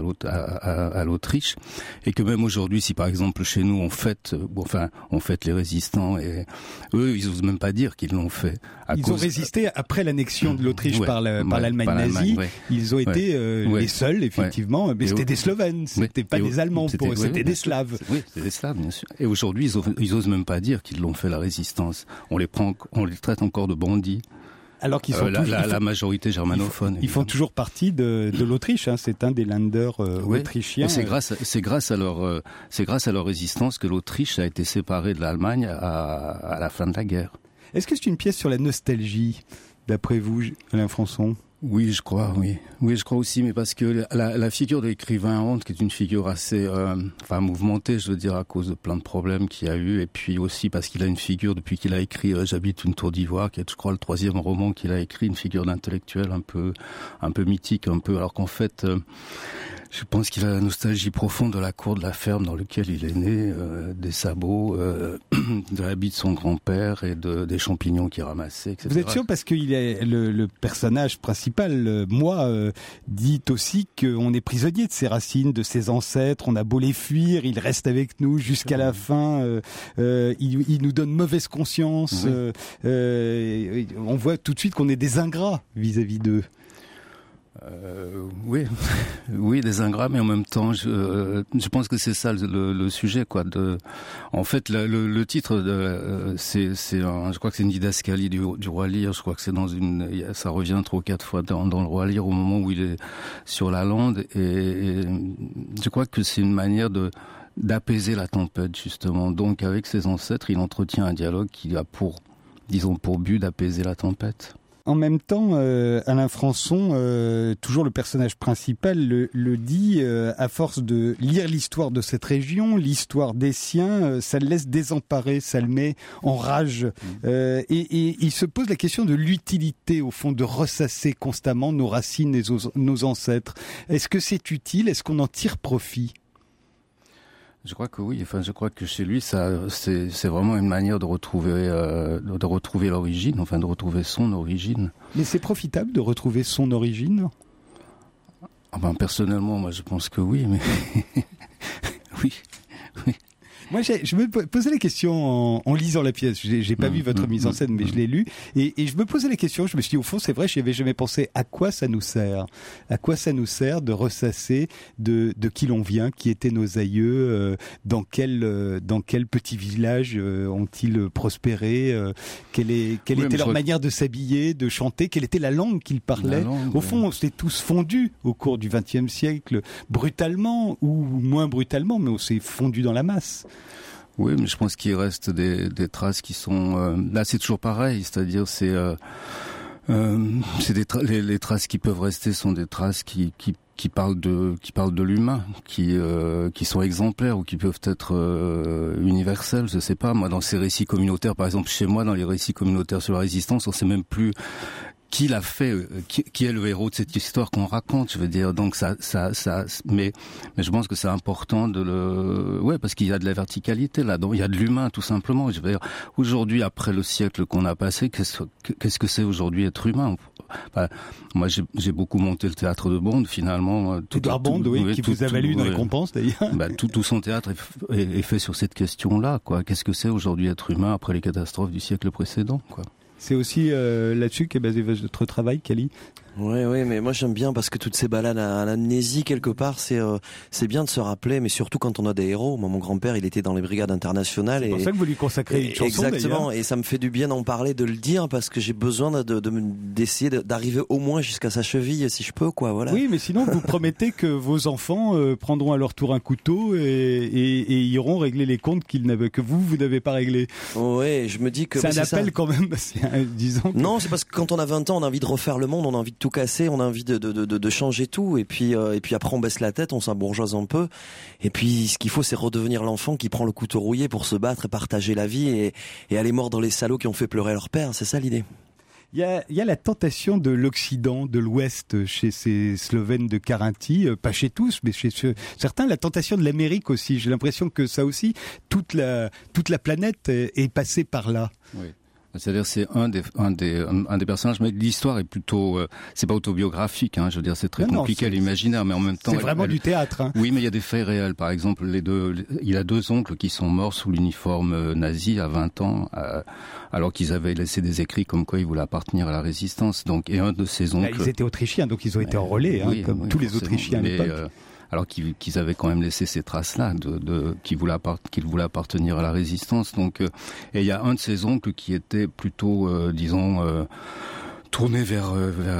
à l'Autriche, et que même aujourd'hui, si par exemple chez nous on fête les résistants, et eux ils osent même pas dire qu'ils l'ont fait. Ils ont résisté après l'annexion de l'Autriche par l'Allemagne nazie. Ils ont été les seuls, effectivement. Mais c'était des Slovènes, c'était pas des Allemands pour eux, c'était des Slaves. Oui, c'était des Slaves, bien sûr. Et aujourd'hui, ils osent même pas dire qu'ils l'ont fait, la résistance. On les traite encore de bandits. Alors qu'ils sont la majorité germanophone. Ils font toujours partie de l'Autriche. Hein. C'est un des Länder autrichiens. Et c'est grâce à leur résistance que l'Autriche a été séparée de l'Allemagne à la fin de la guerre. Est-ce que c'est une pièce sur la nostalgie, d'après vous, Alain Françon ? Oui, je crois, oui. Oui, je crois aussi, mais parce que la figure de l'écrivain Handke, qui est une figure assez, mouvementée, je veux dire, à cause de plein de problèmes qu'il y a eu, et puis aussi parce qu'il a une figure, depuis qu'il a écrit J'habite une tour d'ivoire, qui est, je crois, le 3e roman qu'il a écrit, une figure d'intellectuel un peu mythique, alors qu'en fait, je pense qu'il a la nostalgie profonde de la cour de la ferme dans laquelle il est né, des sabots, de l'habit de son grand-père et des champignons qu'il ramassait, etc. Vous êtes sûr, parce qu'il est le personnage principal, moi, dit aussi qu'on est prisonnier de ses racines, de ses ancêtres, on a beau les fuir, ils restent avec nous jusqu'à la fin, il nous donne mauvaise conscience, on voit tout de suite qu'on est des ingrats vis-à-vis d'eux. Oui, des ingrats, mais en même temps, je pense que c'est ça le sujet, quoi. En fait, le titre, je crois que c'est une didascalie du Roi Lear. Je crois que ça revient 3 ou 4 fois dans le Roi Lear au moment où il est sur la lande, et je crois que c'est une manière d'apaiser la tempête, justement. Donc, avec ses ancêtres, il entretient un dialogue qui a pour but d'apaiser la tempête. En même temps, Alain Françon, toujours le personnage principal, le dit, à force de lire l'histoire de cette région, l'histoire des siens, ça le laisse désemparé, ça le met en rage. Et il se pose la question de l'utilité, au fond, de ressasser constamment nos racines et nos ancêtres. Est-ce que c'est utile ? Est-ce qu'on en tire profit ? Je crois que oui. Enfin, je crois que chez lui, c'est vraiment une manière de retrouver l'origine, de retrouver son origine. Mais c'est profitable de retrouver son origine ? Personnellement, moi, je pense que oui, mais oui. Moi, je me posais la question en lisant la pièce. J'ai pas vu votre mise en scène, mais je l'ai lu. Et je me posais la question, je me suis dit, au fond, c'est vrai, je n'y avais jamais pensé à quoi ça nous sert. À quoi ça nous sert de ressasser de qui l'on vient, qui étaient nos aïeux, dans quel petit village ont-ils prospéré, quelle était leur manière de s'habiller, de chanter, quelle était la langue qu'ils parlaient. Au fond, on s'est tous fondus au cours du XXe siècle, brutalement ou moins brutalement, mais on s'est fondus dans la masse. Oui, mais je pense qu'il reste des traces qui sont... là, c'est toujours pareil, c'est-à-dire les traces qui peuvent rester sont des traces qui parlent de l'humain, qui sont exemplaires ou qui peuvent être universels. Je sais pas, moi, dans ces récits communautaires, par exemple, chez moi, dans les récits communautaires sur la résistance, on sait même plus qui l'a fait, qui est le héros de cette histoire qu'on raconte, je veux dire. Donc mais je pense que c'est important parce qu'il y a de la verticalité là-dedans, il y a de l'humain tout simplement. Je veux dire, aujourd'hui, après le siècle qu'on a passé, qu'est-ce que c'est aujourd'hui être humain? Moi, j'ai beaucoup monté le théâtre de Bond, finalement. Édouard Bond, qui vous a valu une récompense d'ailleurs. Tout son théâtre est fait sur cette question-là, quoi. Qu'est-ce que c'est aujourd'hui être humain après les catastrophes du siècle précédent, quoi. C'est aussi là-dessus qu'est basé votre travail, Cali. Oui, mais moi j'aime bien parce que toutes ces balades à l'amnésie quelque part, c'est bien de se rappeler, mais surtout quand on a des héros. Moi, mon grand-père, il était dans les brigades internationales. C'est pour ça que vous lui consacrez une chanson. Exactement, d'ailleurs. Et ça me fait du bien d'en parler, de le dire, parce que j'ai besoin d'essayer d'arriver au moins jusqu'à sa cheville, si je peux, quoi. Voilà. Oui, mais sinon vous promettez que vos enfants prendront à leur tour un couteau et iront régler les comptes que vous n'avez pas réglés. Oui, je me dis que c'est un appel quand même. Disons. Non, c'est parce que quand on a 20 ans, on a envie de refaire le monde, on a envie de tout casser, on a envie de changer tout, et puis après on baisse la tête, on s'embourgeoise un peu, et puis ce qu'il faut, c'est redevenir l'enfant qui prend le couteau rouillé pour se battre et partager la vie et aller mordre les salauds qui ont fait pleurer leur père. C'est ça l'idée. Il y a la tentation de l'Occident, de l'Ouest chez ces Slovènes de Carinthie, pas chez tous, mais chez certains. La tentation de l'Amérique aussi. J'ai l'impression que ça aussi, toute la planète est passée par là. Oui. C'est-à-dire c'est un des personnages, mais l'histoire est plutôt c'est pas autobiographique, hein, je veux dire c'est très compliqué à l'imaginer, mais en même temps c'est vraiment du théâtre. Hein. Oui, mais il y a des faits réels. Par exemple, il a deux oncles qui sont morts sous l'uniforme nazi à 20 ans, alors qu'ils avaient laissé des écrits comme quoi ils voulaient appartenir à la résistance. Donc, et un de ces oncles, ils étaient autrichiens, donc ils ont été enrôlés, comme tous les Autrichiens à l'époque. Alors qu'ils avaient quand même laissé ces traces-là qu'ils voulaient appartenir à la résistance. Donc, et il y a un de ces oncles qui était plutôt, tourné vers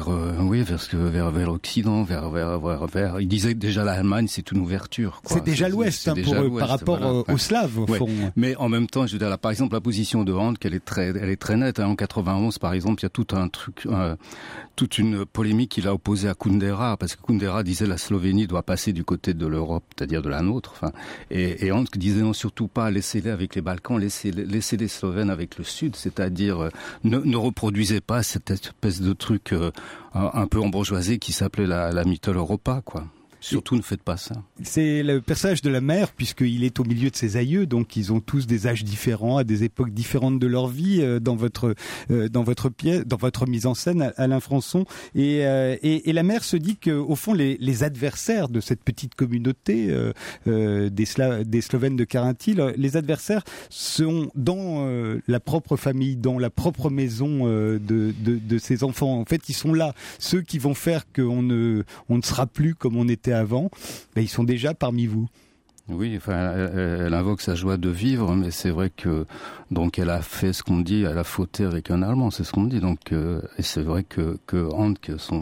l'Occident, vers. Il disait que déjà l'Allemagne c'est une ouverture. Quoi. C'est déjà l'Ouest pour eux, par rapport aux Slaves au fond. Mais en même temps, je veux dire, là, par exemple, la position de Hand, elle est très nette. Hein. En 91, par exemple, il y a tout un truc, toute une polémique qu'il a opposée à Kundera, parce que Kundera disait la Slovénie doit passer du côté de l'Europe, c'est-à-dire de la nôtre. Enfin, et Hand disait non, surtout pas, laissez-les avec les Balkans, laissez les Slovènes avec le Sud, c'est-à-dire ne reproduisez pas cette espèce de truc un peu embourgeoisé qui s'appelait la Mitteleuropa, quoi. Surtout ne faites pas ça. C'est le personnage de la mère, puisqu'il est au milieu de ses aïeux, donc ils ont tous des âges différents, à des époques différentes de leur vie, dans votre pièce, dans votre mise en scène, Alain Françon. Et la mère se dit que, au fond, les adversaires de cette petite communauté des Slovènes de Carinthie, les adversaires sont dans la propre famille, dans la propre maison de ces enfants. En fait, ils sont là, ceux qui vont faire qu'on ne sera plus comme on était avant, ils sont déjà parmi vous. Oui, enfin, elle invoque sa joie de vivre, mais c'est vrai que donc elle a fait ce qu'on dit, elle a fauté avec un Allemand, c'est ce qu'on dit. Donc et c'est vrai que Hand,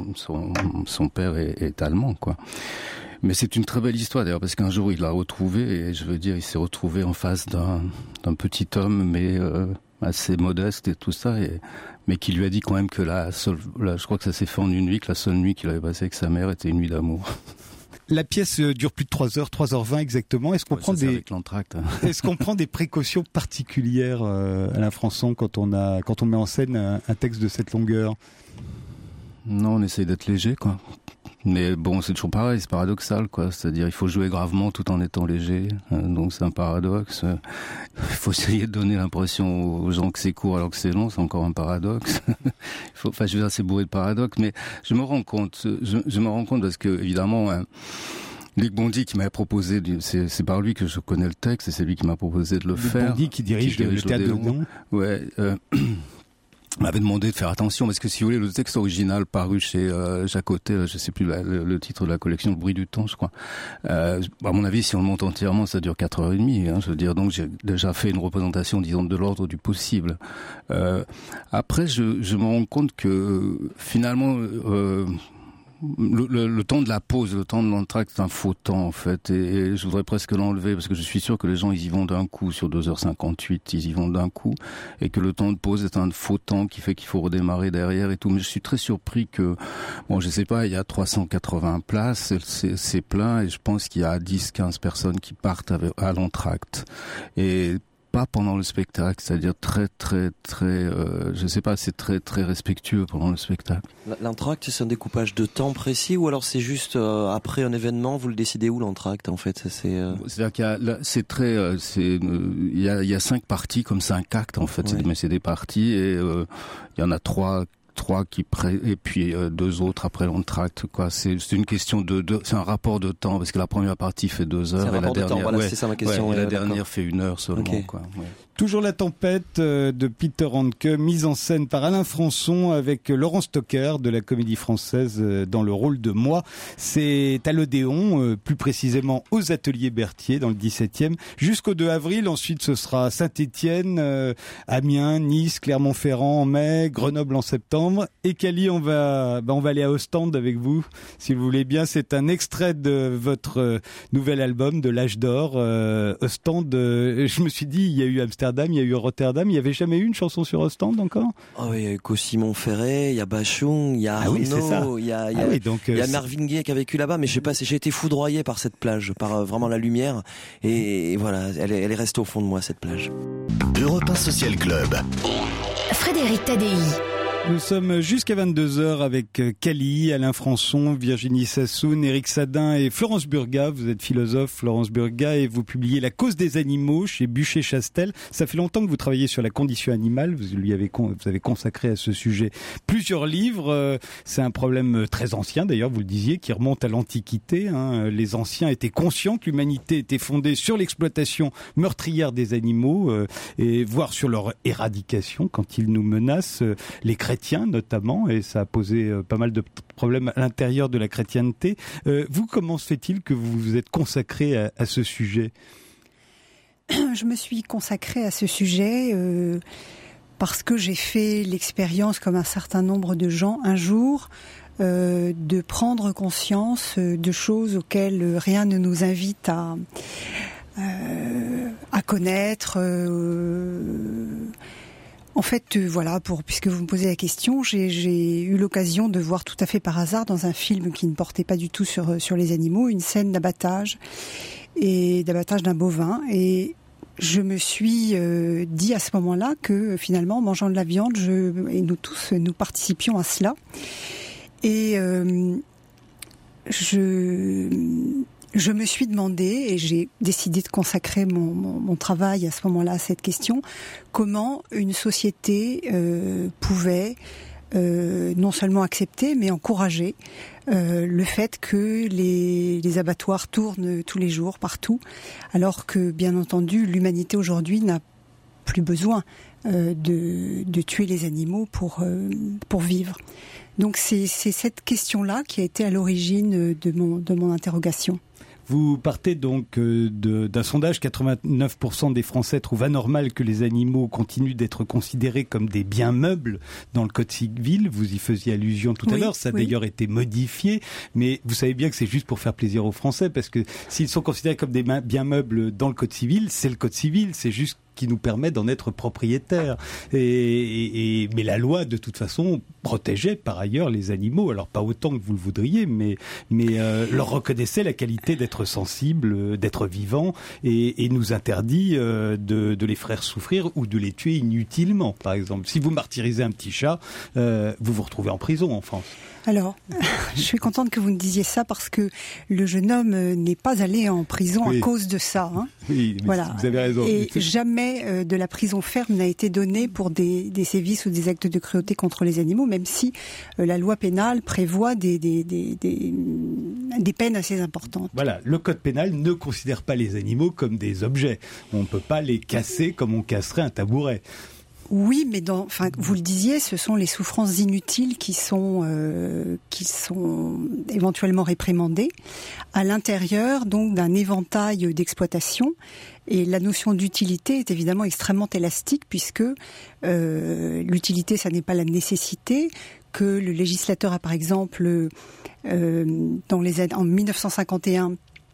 son père est allemand, quoi. Mais c'est une très belle histoire d'ailleurs, parce qu'un jour il l'a retrouvé, et je veux dire, il s'est retrouvé en face d'un petit homme, mais assez modeste et tout ça, mais qui lui a dit quand même que je crois que ça s'est fait en une nuit, que la seule nuit qu'il avait passée avec sa mère était une nuit d'amour. La pièce dure plus de 3 heures, 3h20 exactement. Est-ce qu'on prend est-ce qu'on prend des précautions particulières, Alain Françon, quand on met en scène un texte de cette longueur? Non, on essaye d'être léger, quoi. Mais bon, c'est toujours pareil, c'est paradoxal, quoi. C'est-à-dire, il faut jouer gravement tout en étant léger. Donc, c'est un paradoxe. Il faut essayer de donner l'impression aux gens que c'est court alors que c'est long, c'est encore un paradoxe. Je veux dire, c'est bourré de paradoxes. Mais je me rends compte parce que, évidemment, Luc Bondy qui m'avait proposé, c'est par lui que je connais le texte et c'est lui qui m'a proposé de le faire. Luc Bondy qui dirige le théâtre d'Odéon. Ouais. M'avait demandé de faire attention parce que si vous voulez le texte original paru chez Jacques Autel, je sais plus le titre de la collection, Le bruit du temps, je crois. À mon avis, si on le monte entièrement, ça dure 4h30. Hein, je veux dire, donc j'ai déjà fait une représentation, disons, de l'ordre du possible. Après, je me rends compte que finalement. Le temps de la pause, le temps de l'entracte, c'est un faux temps en fait, et je voudrais presque l'enlever parce que je suis sûr que les gens ils y vont d'un coup sur 2h58, ils y vont d'un coup, et que le temps de pause est un faux temps qui fait qu'il faut redémarrer derrière et tout. Mais je suis très surpris que, bon, je sais pas, il y a 380 places, c'est plein, et je pense qu'il y a 10-15 personnes qui partent à l'entracte. Et pas pendant le spectacle, c'est-à-dire très, je sais pas, c'est très respectueux pendant le spectacle. L'entracte, c'est un découpage de temps précis ou alors c'est juste après un événement, vous le décidez où l'entracte en fait? C'est-à-dire qu'il y a 5 parties comme 5 actes en fait, ouais. Mais c'est des parties et il y en a 3 et puis 2 autres après l'entracte, quoi. C'est une question c'est un rapport de temps parce que la première partie fait 2 heures et la dernière, voilà, c'est ça ma question. Et la dernière fait 1 heure seulement, okay. Quoi. Ouais. Toujours la tempête de Peter Handke, mise en scène par Alain Françon avec Laurent Stocker de la Comédie Française dans le rôle de Moi. C'est à l'Odéon, plus précisément aux Ateliers Berthier dans le 17e, jusqu'au 2 avril. Ensuite, ce sera Saint-Étienne, Amiens, Nice, Clermont-Ferrand en mai, Grenoble en septembre. Et Cali, on va aller à Ostende avec vous, si vous voulez bien. C'est un extrait de votre nouvel album de l'âge d'or, Ostende. Je me suis dit, il y a eu Amsterdam, il y a eu Rotterdam, il n'y avait jamais eu une chanson sur Ostende encore? Oh, il y a eu Simon Ferré, il y a Bachung, il y a Arnaud, il y a Marvin Gaye qui a vécu là-bas, mais je sais pas, j'ai été foudroyé par cette plage, par vraiment la lumière, et voilà, elle est restée au fond de moi, cette plage. Europe 1 Social Club. Frédéric Tadei. Nous sommes jusqu'à 22h avec Cali, Alain Françon, Virginie Sassoon, Éric Sadin et Florence Burga. Vous êtes philosophe, Florence Burga, et vous publiez La cause des animaux chez Buchet-Chastel. Ça fait longtemps que vous travaillez sur la condition animale. Vous avez consacré à ce sujet plusieurs livres. C'est un problème très ancien, d'ailleurs, vous le disiez, qui remonte à l'Antiquité. Les anciens étaient conscients que l'humanité était fondée sur l'exploitation meurtrière des animaux, et voire sur leur éradication quand ils nous menacent. Les chrétiens notamment, et ça a posé pas mal de problèmes à l'intérieur de la chrétienté. Vous, comment se fait-il que vous vous êtes consacré à ce sujet? Je me suis consacrée à ce sujet parce que j'ai fait l'expérience, comme un certain nombre de gens, un jour, de prendre conscience de choses auxquelles rien ne nous invite à connaître. En fait, voilà, puisque vous me posez la question, j'ai eu l'occasion de voir tout à fait par hasard dans un film qui ne portait pas du tout sur les animaux, une scène d'abattage d'un bovin, et je me suis dit à ce moment-là que finalement, en mangeant de la viande, et nous tous, nous participions à cela, et je me suis demandé, et j'ai décidé de consacrer mon travail à ce moment-là à cette question, comment une société pouvait non seulement accepter, mais encourager le fait que les abattoirs tournent tous les jours, partout, alors que, bien entendu, l'humanité aujourd'hui n'a plus besoin de tuer les animaux pour vivre. Donc c'est cette question-là qui a été à l'origine de mon interrogation. Vous partez donc d'un sondage, 89% des Français trouvent anormal que les animaux continuent d'être considérés comme des biens meubles dans le Code civil. Vous y faisiez allusion tout à l'heure, ça a d'ailleurs été modifié, mais vous savez bien que c'est juste pour faire plaisir aux Français, parce que s'ils sont considérés comme des biens meubles dans le Code civil, c'est le Code civil, c'est juste qui nous permet d'en être propriétaire. Mais la loi, de toute façon, protégeait par ailleurs les animaux. Alors pas autant que vous le voudriez, mais leur reconnaissait la qualité d'être sensibles, d'être vivants, et nous interdit de les faire souffrir ou de les tuer inutilement, par exemple. Si vous martyrisez un petit chat, vous vous retrouvez en prison en France. Alors, je suis contente que vous me disiez ça, parce que le jeune homme n'est pas allé en prison à cause de ça. Oui, mais voilà. Vous avez raison. Et jamais jamais de la prison ferme n'a été donnée pour des sévices ou des actes de cruauté contre les animaux, même si la loi pénale prévoit des peines assez importantes. Voilà, le code pénal ne considère pas les animaux comme des objets. On ne peut pas les casser comme on casserait un tabouret. Oui, mais vous le disiez, ce sont les souffrances inutiles qui sont éventuellement réprimandées à l'intérieur donc d'un éventail d'exploitation. Et la notion d'utilité est évidemment extrêmement élastique puisque l'utilité, ça n'est pas la nécessité, que le législateur a par exemple en 1951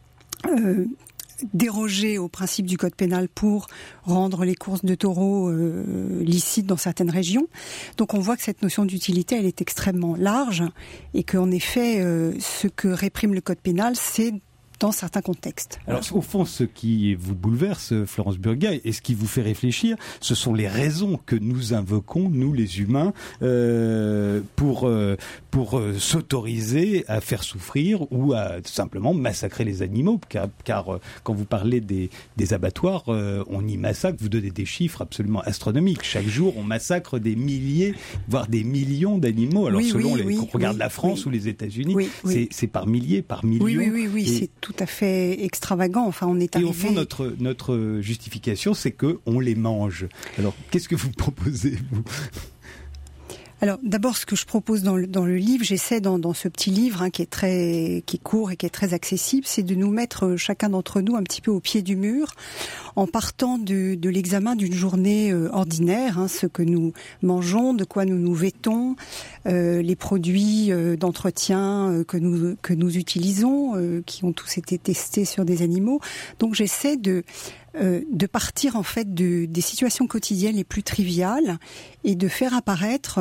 dérogé au principe du code pénal pour rendre les courses de taureaux licites dans certaines régions. Donc on voit que cette notion d'utilité, elle est extrêmement large et qu'en effet, ce que réprime le code pénal, c'est dans certains contextes. Alors au fond, ce qui vous bouleverse, Florence Burgat, et ce qui vous fait réfléchir, ce sont les raisons que nous invoquons, nous les humains, pour s'autoriser à faire souffrir ou à simplement massacrer les animaux. Car quand vous parlez des abattoirs, on y massacre, vous donnez des chiffres absolument astronomiques. Chaque jour, on massacre des milliers, voire des millions d'animaux. Alors qu'on regarde la France ou les États-Unis, c'est par milliers, par millions. Oui, c'est tout à fait extravagant. Enfin, on est arrivé... Et au fond, notre justification, c'est qu'on les mange. Alors, qu'est-ce que vous proposez, vous ? Alors, d'abord, ce que je propose dans le livre, j'essaie dans ce petit livre qui est court et qui est très accessible, c'est de nous mettre chacun d'entre nous un petit peu au pied du mur, en partant de l'examen d'une journée ordinaire, ce que nous mangeons, de quoi nous nous vêtons, les produits d'entretien que nous utilisons, qui ont tous été testés sur des animaux. Donc, j'essaie de partir en fait des situations quotidiennes les plus triviales et de faire apparaître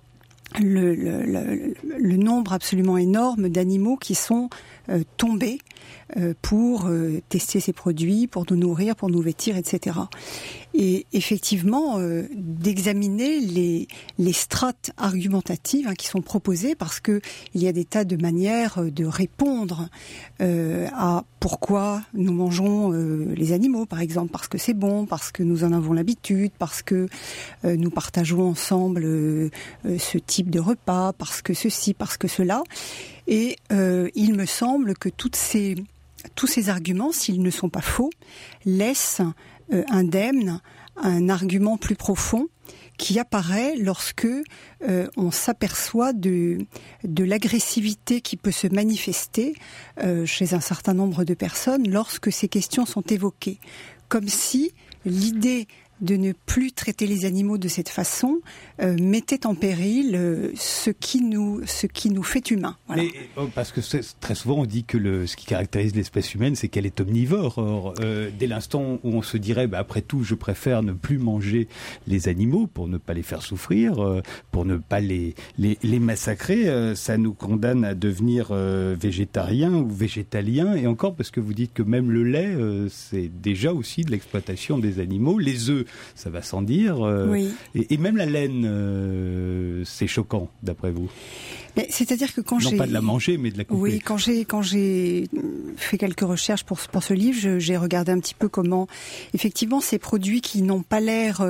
le nombre absolument énorme d'animaux qui sont tombés pour tester ces produits, pour nous nourrir, pour nous vêtir, etc. Et effectivement, d'examiner les strates argumentatives qui sont proposées, parce que il y a des tas de manières de répondre à pourquoi nous mangeons les animaux, par exemple, parce que c'est bon, parce que nous en avons l'habitude, parce que nous partageons ensemble ce type de repas, parce que ceci, parce que cela. Et il me semble que tous ces arguments, s'ils ne sont pas faux, laissent indemne un argument plus profond qui apparaît lorsque on s'aperçoit de l'agressivité qui peut se manifester chez un certain nombre de personnes lorsque ces questions sont évoquées. Comme si l'idée de ne plus traiter les animaux de cette façon mettait en péril ce qui nous fait humains. Voilà. Mais, parce que très souvent on dit que ce qui caractérise l'espèce humaine, c'est qu'elle est omnivore. Or, dès l'instant où on se dirait, après tout, je préfère ne plus manger les animaux pour ne pas les faire souffrir, pour ne pas les massacrer, ça nous condamne à devenir végétariens ou végétaliens. Et encore parce que vous dites que même le lait, c'est déjà aussi de l'exploitation des animaux. Les œufs, ça va sans dire. Oui. Et même la laine, c'est choquant, d'après vous. Mais c'est-à-dire que non pas de la manger, mais de la couper. Oui, quand j'ai fait quelques recherches pour ce livre, j'ai regardé un petit peu comment, effectivement, ces produits qui n'ont pas l'air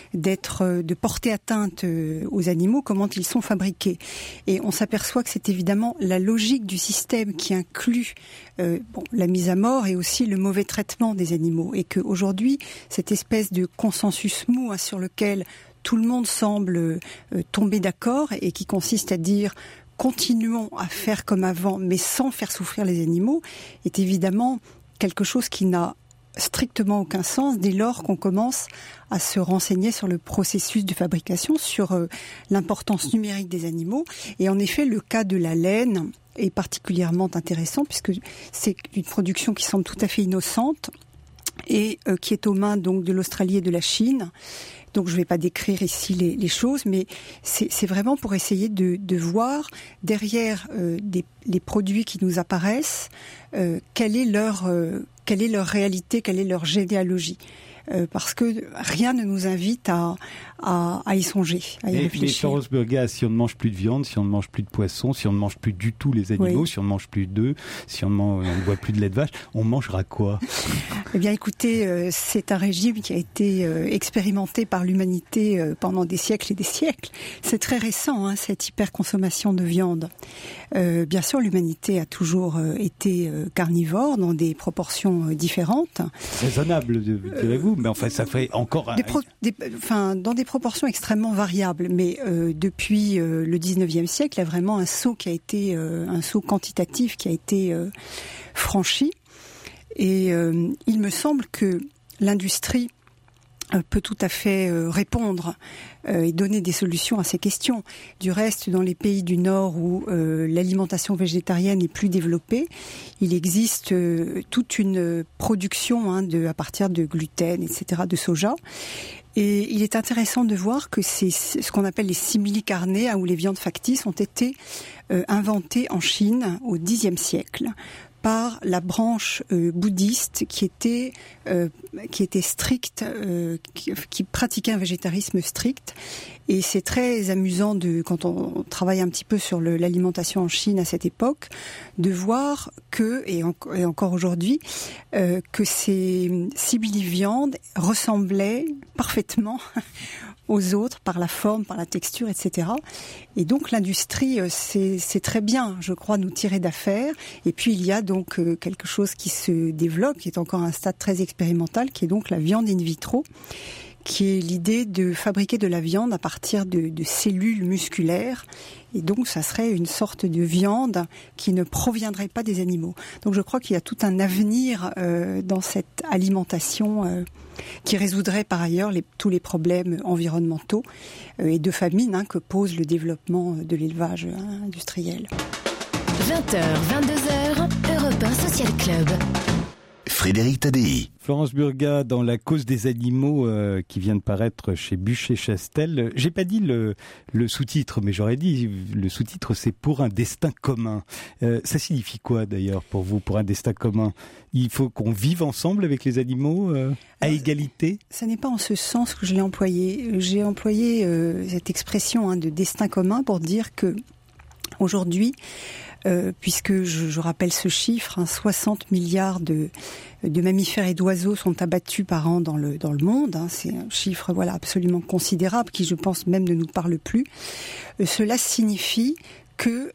de porter atteinte aux animaux, comment ils sont fabriqués. Et on s'aperçoit que c'est évidemment la logique du système qui inclut la mise à mort et aussi le mauvais traitement des animaux. Et qu'aujourd'hui, cette espèce de consensus mou sur lequel tout le monde semble tomber d'accord et qui consiste à dire continuons à faire comme avant mais sans faire souffrir les animaux est évidemment quelque chose qui n'a strictement aucun sens dès lors qu'on commence à se renseigner sur le processus de fabrication, sur l'importance numérique des animaux. Et en effet, le cas de la laine est particulièrement intéressant puisque c'est une production qui semble tout à fait innocente et qui est aux mains donc de l'Australie et de la Chine. Donc je ne vais pas décrire ici les choses, mais c'est vraiment pour essayer de voir derrière les produits qui nous apparaissent quelle est leur réalité, quelle est leur généalogie. parce que rien ne nous invite à y songer, à y réfléchir. Mais Florence Burgas, si on ne mange plus de viande, si on ne mange plus de poisson, si on ne mange plus du tout les animaux, si on ne mange plus d'œufs, si on ne boit plus de lait de vache, on mangera quoi? Eh bien, écoutez, c'est un régime qui a été expérimenté par l'humanité pendant des siècles et des siècles. C'est très récent, cette hyperconsommation de viande. Bien sûr, l'humanité a toujours été carnivore dans des proportions différentes. Raisonnable, direz-vous, mais enfin, ça fait encore... dans des proportions extrêmement variables, mais depuis le 19e siècle, il y a vraiment un saut quantitatif qui a été franchi. Et il me semble que l'industrie peut tout à fait répondre et donner des solutions à ces questions. Du reste, dans les pays du Nord où l'alimentation végétarienne est plus développée, il existe toute une production à partir de gluten, etc., de soja. Et il est intéressant de voir que c'est ce qu'on appelle les simili-carnés, où les viandes factices ont été inventées en Chine au Xe siècle par la branche bouddhiste qui était stricte, qui pratiquait un végétarisme strict. Et c'est très amusant quand on travaille un petit peu sur l'alimentation en Chine à cette époque, de voir et encore aujourd'hui, que ces simili-viandes ressemblaient parfaitement aux autres par la forme, par la texture, etc. Et donc l'industrie, c'est très bien, je crois, nous tirer d'affaire. Et puis il y a donc quelque chose qui se développe, qui est encore un stade très expérimental, qui est donc la viande in vitro, qui est l'idée de fabriquer de la viande à partir de cellules musculaires. Et donc, ça serait une sorte de viande qui ne proviendrait pas des animaux. Donc, je crois qu'il y a tout un avenir dans cette alimentation qui résoudrait par ailleurs tous les problèmes environnementaux et de famine que pose le développement de l'élevage industriel. 20h, 22h, Europe 1 Social Club. Frédéric Tadei. Florence Burgas, dans La cause des animaux, qui vient de paraître chez Buchet-Chastel. J'ai pas dit le sous-titre, mais j'aurais dit le sous-titre, c'est Pour un destin commun. Ça signifie quoi d'ailleurs pour vous, pour un destin commun? Il faut qu'on vive ensemble avec les animaux à égalité? Ça n'est pas en ce sens que je l'ai employé. J'ai employé cette expression de destin commun pour dire que aujourd'hui, puisque je rappelle ce chiffre, 60 milliards de mammifères et d'oiseaux sont abattus par an dans le monde. C'est un chiffre absolument considérable qui, je pense, même ne nous parle plus. Cela signifie que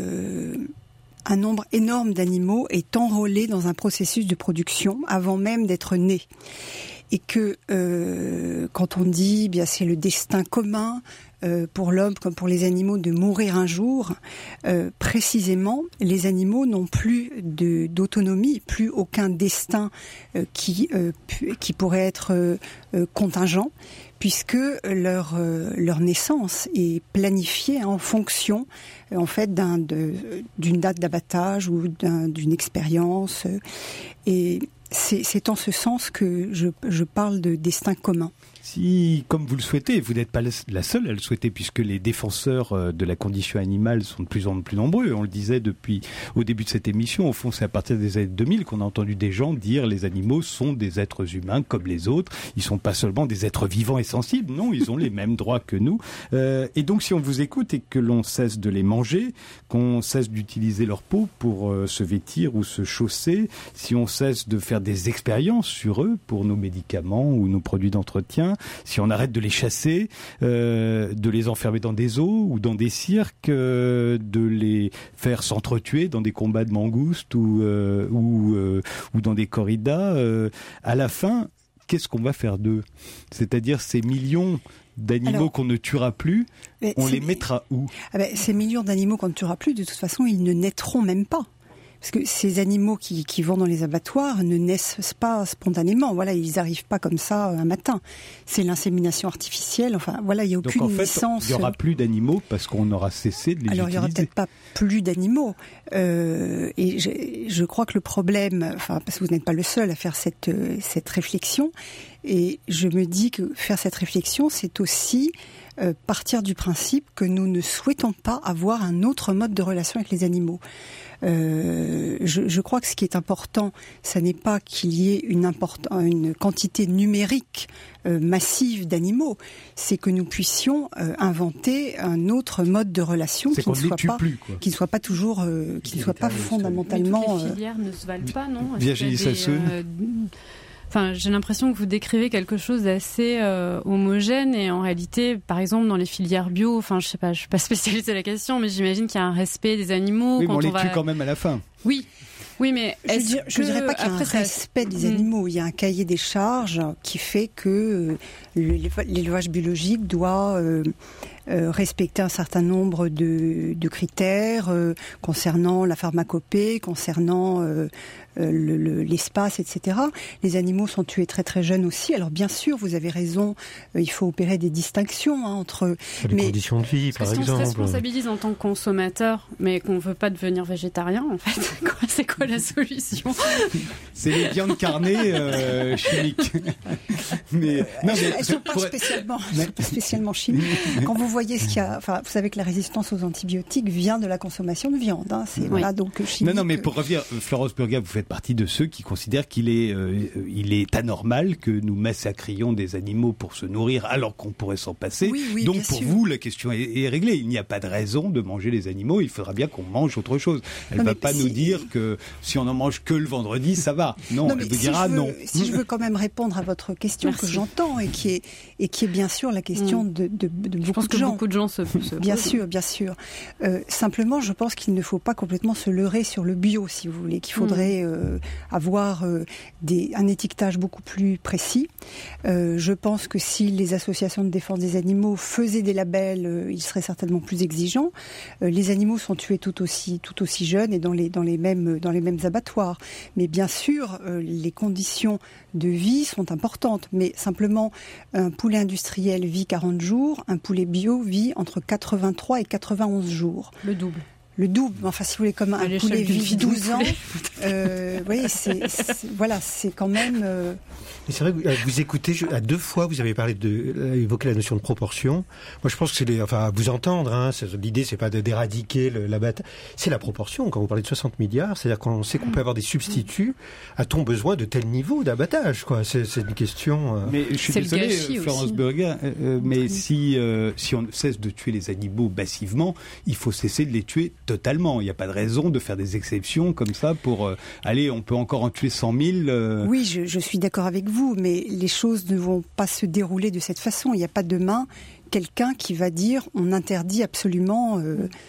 un nombre énorme d'animaux est enrôlé dans un processus de production avant même d'être né. Et que quand on dit c'est le destin commun pour l'homme comme pour les animaux de mourir un jour, précisément les animaux n'ont plus d'autonomie, plus aucun destin qui pourrait être contingent, puisque leur naissance est planifiée en fonction en fait d'une date d'abattage ou d'une expérience, et c'est en ce sens que je parle de destin commun. Si, comme vous le souhaitez, vous n'êtes pas la seule à le souhaiter, puisque les défenseurs de la condition animale sont de plus en plus nombreux. On le disait depuis au début de cette émission. Au fond, c'est à partir des années 2000 qu'on a entendu des gens dire les animaux sont des êtres humains comme les autres. Ils sont pas seulement des êtres vivants et sensibles. Non, ils ont les mêmes droits que nous. Et donc, si on vous écoute et que l'on cesse de les manger, qu'on cesse d'utiliser leur peau pour se vêtir ou se chausser, si on cesse de faire des expériences sur eux pour nos médicaments ou nos produits d'entretien, si on arrête de les chasser, de les enfermer dans des zoos ou dans des cirques, de les faire s'entretuer dans des combats de mangoustes ou dans des corridas, à la fin, qu'est-ce qu'on va faire d'eux? C'est-à-dire ces millions d'animaux qu'on ne tuera plus, on les mettra où? Ces millions d'animaux qu'on ne tuera plus, de toute façon, ils ne naîtront même pas. Parce que ces animaux qui vont dans les abattoirs ne naissent pas spontanément. Voilà, ils n'arrivent pas comme ça un matin. C'est l'insémination artificielle. Enfin, voilà, il n'y a aucune naissance. Il n'y aura plus d'animaux parce qu'on aura cessé de les utiliser. Alors, il n'y aura peut-être pas plus d'animaux. Et je crois que le problème, parce que vous n'êtes pas le seul à faire cette réflexion, et je me dis que faire cette réflexion, c'est aussi partir du principe que nous ne souhaitons pas avoir un autre mode de relation avec les animaux. Je crois que ce qui est important, ça n'est pas qu'il y ait une quantité numérique massive d'animaux, c'est que nous puissions inventer un autre mode de relation qui ne soit pas toujours, qui ne soit pas fondamentalement. Mais toutes les filières ne se valent pas, non? Virginie Sassoon. Enfin, j'ai l'impression que vous décrivez quelque chose d'assez homogène et en réalité, par exemple, dans les filières bio, enfin, je sais pas, je suis pas spécialiste de la question, mais j'imagine qu'il y a un respect des animaux. Oui, quand mais on les tue quand même à la fin. Oui, mais je dirais pas qu'il y a un respect des animaux. Il y a un cahier des charges qui fait que l'élevage biologique doit respecter un certain nombre de critères concernant la pharmacopée, concernant l'espace, etc. Les animaux sont tués très très jeunes aussi. Alors bien sûr, vous avez raison, il faut opérer des distinctions entre les conditions de vie, par exemple. Si on se responsabilise en tant que consommateur, mais qu'on veut pas devenir végétarien, en fait, c'est quoi la solution? C'est les viandes carnées chimiques. Mais elles sont pas spécialement chimiques. Quand vous voyez ce qu'il y a, enfin, vous savez que la résistance aux antibiotiques vient de la consommation de viande. Hein, c'est voilà donc chimique. Non, mais pour revenir, Florence Burgat, vous faites partie de ceux qui considèrent qu'il est anormal que nous massacrions des animaux pour se nourrir alors qu'on pourrait s'en passer. Oui, donc pour vous, la question est réglée. Il n'y a pas de raison de manger les animaux. Il faudra bien qu'on mange autre chose. Elle ne va pas nous dire que si on en mange que le vendredi, ça va. Non, elle vous dira non. Si je veux quand même répondre à votre question que j'entends et qui est bien sûr la question de beaucoup de gens. Bien sûr. Simplement, je pense qu'il ne faut pas complètement se leurrer sur le bio, si vous voulez, qu'il faudrait avoir un étiquetage beaucoup plus précis. Je pense que si les associations de défense des animaux faisaient des labels, ils seraient certainement plus exigeants. Les animaux sont tués tout aussi jeunes et dans les mêmes abattoirs. Mais bien sûr, les conditions de vie sont importantes. Mais simplement, un poulet industriel vit 40 jours, un poulet bio vit entre 83 et 91 jours. Le double, enfin si vous voulez, comme un poulet vit 12 ans, vous voyez, c'est quand même... Mais c'est vrai que vous écoutez, à deux fois vous avez évoqué la notion de proportion. Moi je pense que à vous entendre, l'idée c'est pas d'éradiquer l'abattage, c'est la proportion. Quand vous parlez de 60 milliards, c'est-à-dire qu'on sait qu'on peut avoir des substituts, a-t-on besoin de tel niveau d'abattage, quoi? C'est une question... Mais je suis désolé, Florence Burgat, mais si on cesse de tuer les animaux massivement, il faut cesser de les tuer totalement. Il n'y a pas de raison de faire des exceptions comme ça pour... on peut encore en tuer 100 000. Oui, je suis d'accord avec vous, mais les choses ne vont pas se dérouler de cette façon. Il n'y a pas demain quelqu'un qui va dire on interdit absolument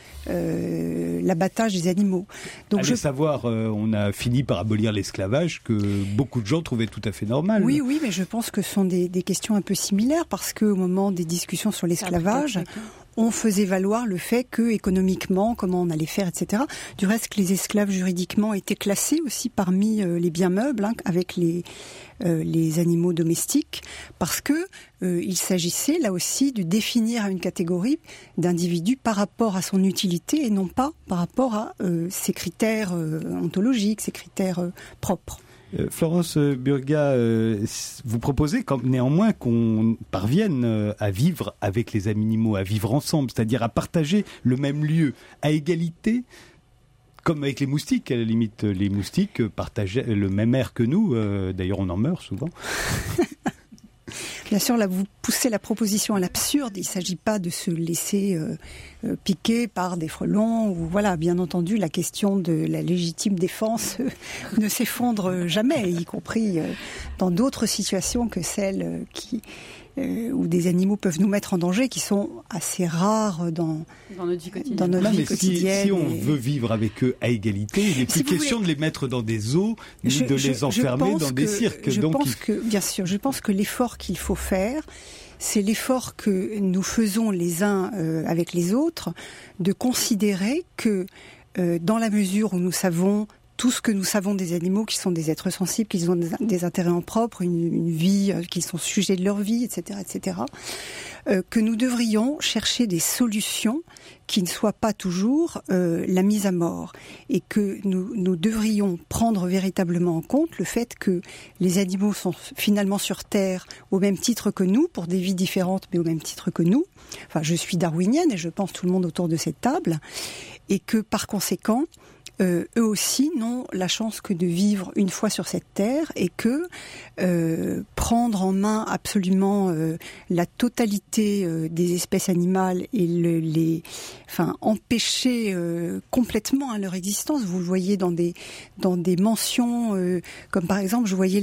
l'abattage des animaux. Donc savoir, on a fini par abolir l'esclavage que beaucoup de gens trouvaient tout à fait normal. Oui, mais je pense que ce sont des questions un peu similaires parce qu'au moment des discussions sur l'esclavage, on faisait valoir le fait que économiquement, comment on allait faire, etc. Du reste, que les esclaves juridiquement étaient classés aussi parmi les biens meubles, avec les animaux domestiques, parce que il s'agissait là aussi de définir une catégorie d'individus par rapport à son utilité et non pas par rapport à ses critères ontologiques, ses critères propres. Florence Burgat, vous proposez néanmoins qu'on parvienne à vivre avec les animaux, à vivre ensemble, c'est-à-dire à partager le même lieu, à égalité, comme avec les moustiques. À la limite, les moustiques partagent le même air que nous, d'ailleurs on en meurt souvent. Bien sûr, là, vous poussez la proposition à l'absurde. Il ne s'agit pas de se laisser piquer par des frelons. Ou voilà, bien entendu, la question de la légitime défense ne s'effondre jamais, y compris dans d'autres situations que celles où des animaux peuvent nous mettre en danger, qui sont assez rares dans notre vie quotidienne. Si on veut vivre avec eux à égalité, il n'est plus question de les mettre dans des zoos, ni de les enfermer dans des cirques. Je pense que l'effort qu'il faut faire, c'est l'effort que nous faisons les uns avec les autres, de considérer que dans la mesure où nous savons tout ce que nous savons des animaux, qui sont des êtres sensibles, qu'ils ont des intérêts en propre, une vie, qu'ils sont sujets de leur vie, etc., que nous devrions chercher des solutions qui ne soient pas toujours la mise à mort, et que nous devrions prendre véritablement en compte le fait que les animaux sont finalement sur Terre au même titre que nous, pour des vies différentes, mais au même titre que nous. Enfin, je suis darwinienne et je pense tout le monde autour de cette table, et que par conséquent, eux aussi n'ont la chance que de vivre une fois sur cette terre, et que prendre en main absolument la totalité des espèces animales et empêcher complètement leur existence. Vous le voyez dans des mentions, comme par exemple, je voyais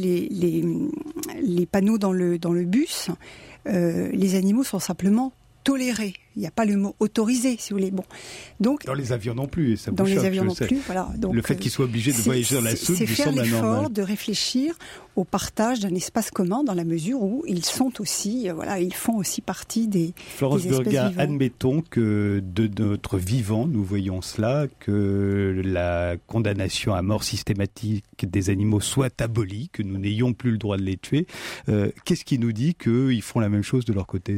les panneaux dans le bus. Les animaux sont simplement toléré. Il n'y a pas le mot autorisé, si vous voulez. Bon, donc dans les avions non plus, et ça vous dans choque, les avions non sais. plus. Voilà. Donc, le fait qu'ils soient obligés de voyager dans la soute c'est lui faire semble anormal. l'effort de réfléchir au partage d'un espace commun, dans la mesure où ils sont aussi, ils font aussi partie des Florence des espèces Burga, vivantes. admettons que de notre vivant, nous voyons cela, que la condamnation à mort systématique des animaux soit abolie, que nous n'ayons plus le droit de les tuer. Qu'est-ce qui nous dit qu'ils font la même chose de leur côté ?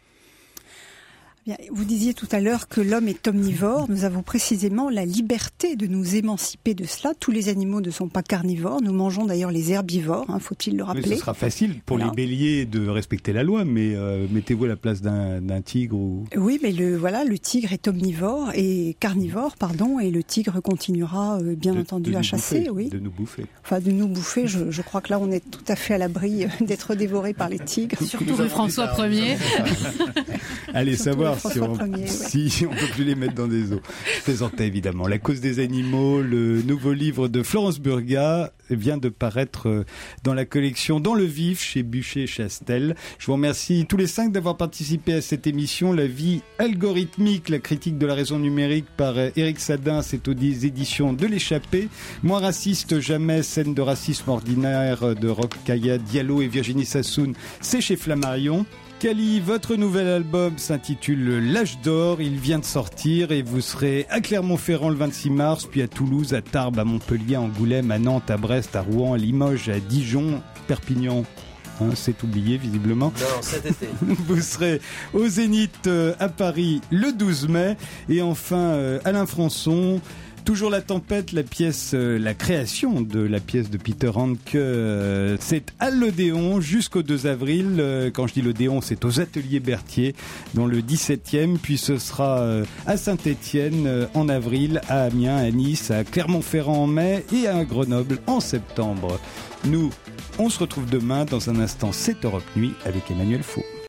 Bien, vous disiez tout à l'heure que l'homme est omnivore. Nous avons précisément la liberté de nous émanciper de cela. Tous les animaux ne sont pas carnivores. Nous mangeons d'ailleurs les herbivores, faut-il le rappeler. Mais ce sera facile pour les béliers de respecter la loi, mais mettez-vous à la place d'un tigre ou... Oui, mais le tigre est omnivore et carnivore, et le tigre continuera bien entendu à chasser. De nous bouffer. Enfin, de nous bouffer, je crois que là on est tout à fait à l'abri d'être dévoré par les tigres. Surtout rue François Ier. Allez savoir si on ne peut plus les mettre dans des eaux. Je plaisantais évidemment. La cause des animaux, le nouveau livre de Florence Burga vient de paraître dans la collection Dans le Vif chez Buchet-Chastel. Je vous remercie tous les 5 d'avoir participé à cette émission. La vie algorithmique, la critique de la raison numérique par Éric Sadin, c'est aux éditions de l'Échappée. Moins raciste jamais, scène de racisme ordinaire de Rokhaya Diallo et Virginie Sassoon, c'est chez Flammarion. Kali, votre nouvel album s'intitule L'âge d'or, il vient de sortir et vous serez à Clermont-Ferrand le 26 mars, puis à Toulouse, à Tarbes, à Montpellier, à Angoulême, à Nantes, à Brest, à Rouen, à Limoges, à Dijon, Perpignan. C'est oublié visiblement. Non, cet été. Vous serez au Zénith à Paris le 12 mai. Et enfin, Alain Françon. Toujours la tempête, la création de la pièce de Peter Handke, c'est à l'Odéon jusqu'au 2 avril. Quand je dis l'Odéon, c'est aux Ateliers Berthier, dans le 17e. Puis ce sera à Saint-Étienne en avril, à Amiens, à Nice, à Clermont-Ferrand en mai et à Grenoble en septembre. Nous, on se retrouve demain. Dans un instant, c'est Europe Nuit avec Emmanuel Faux.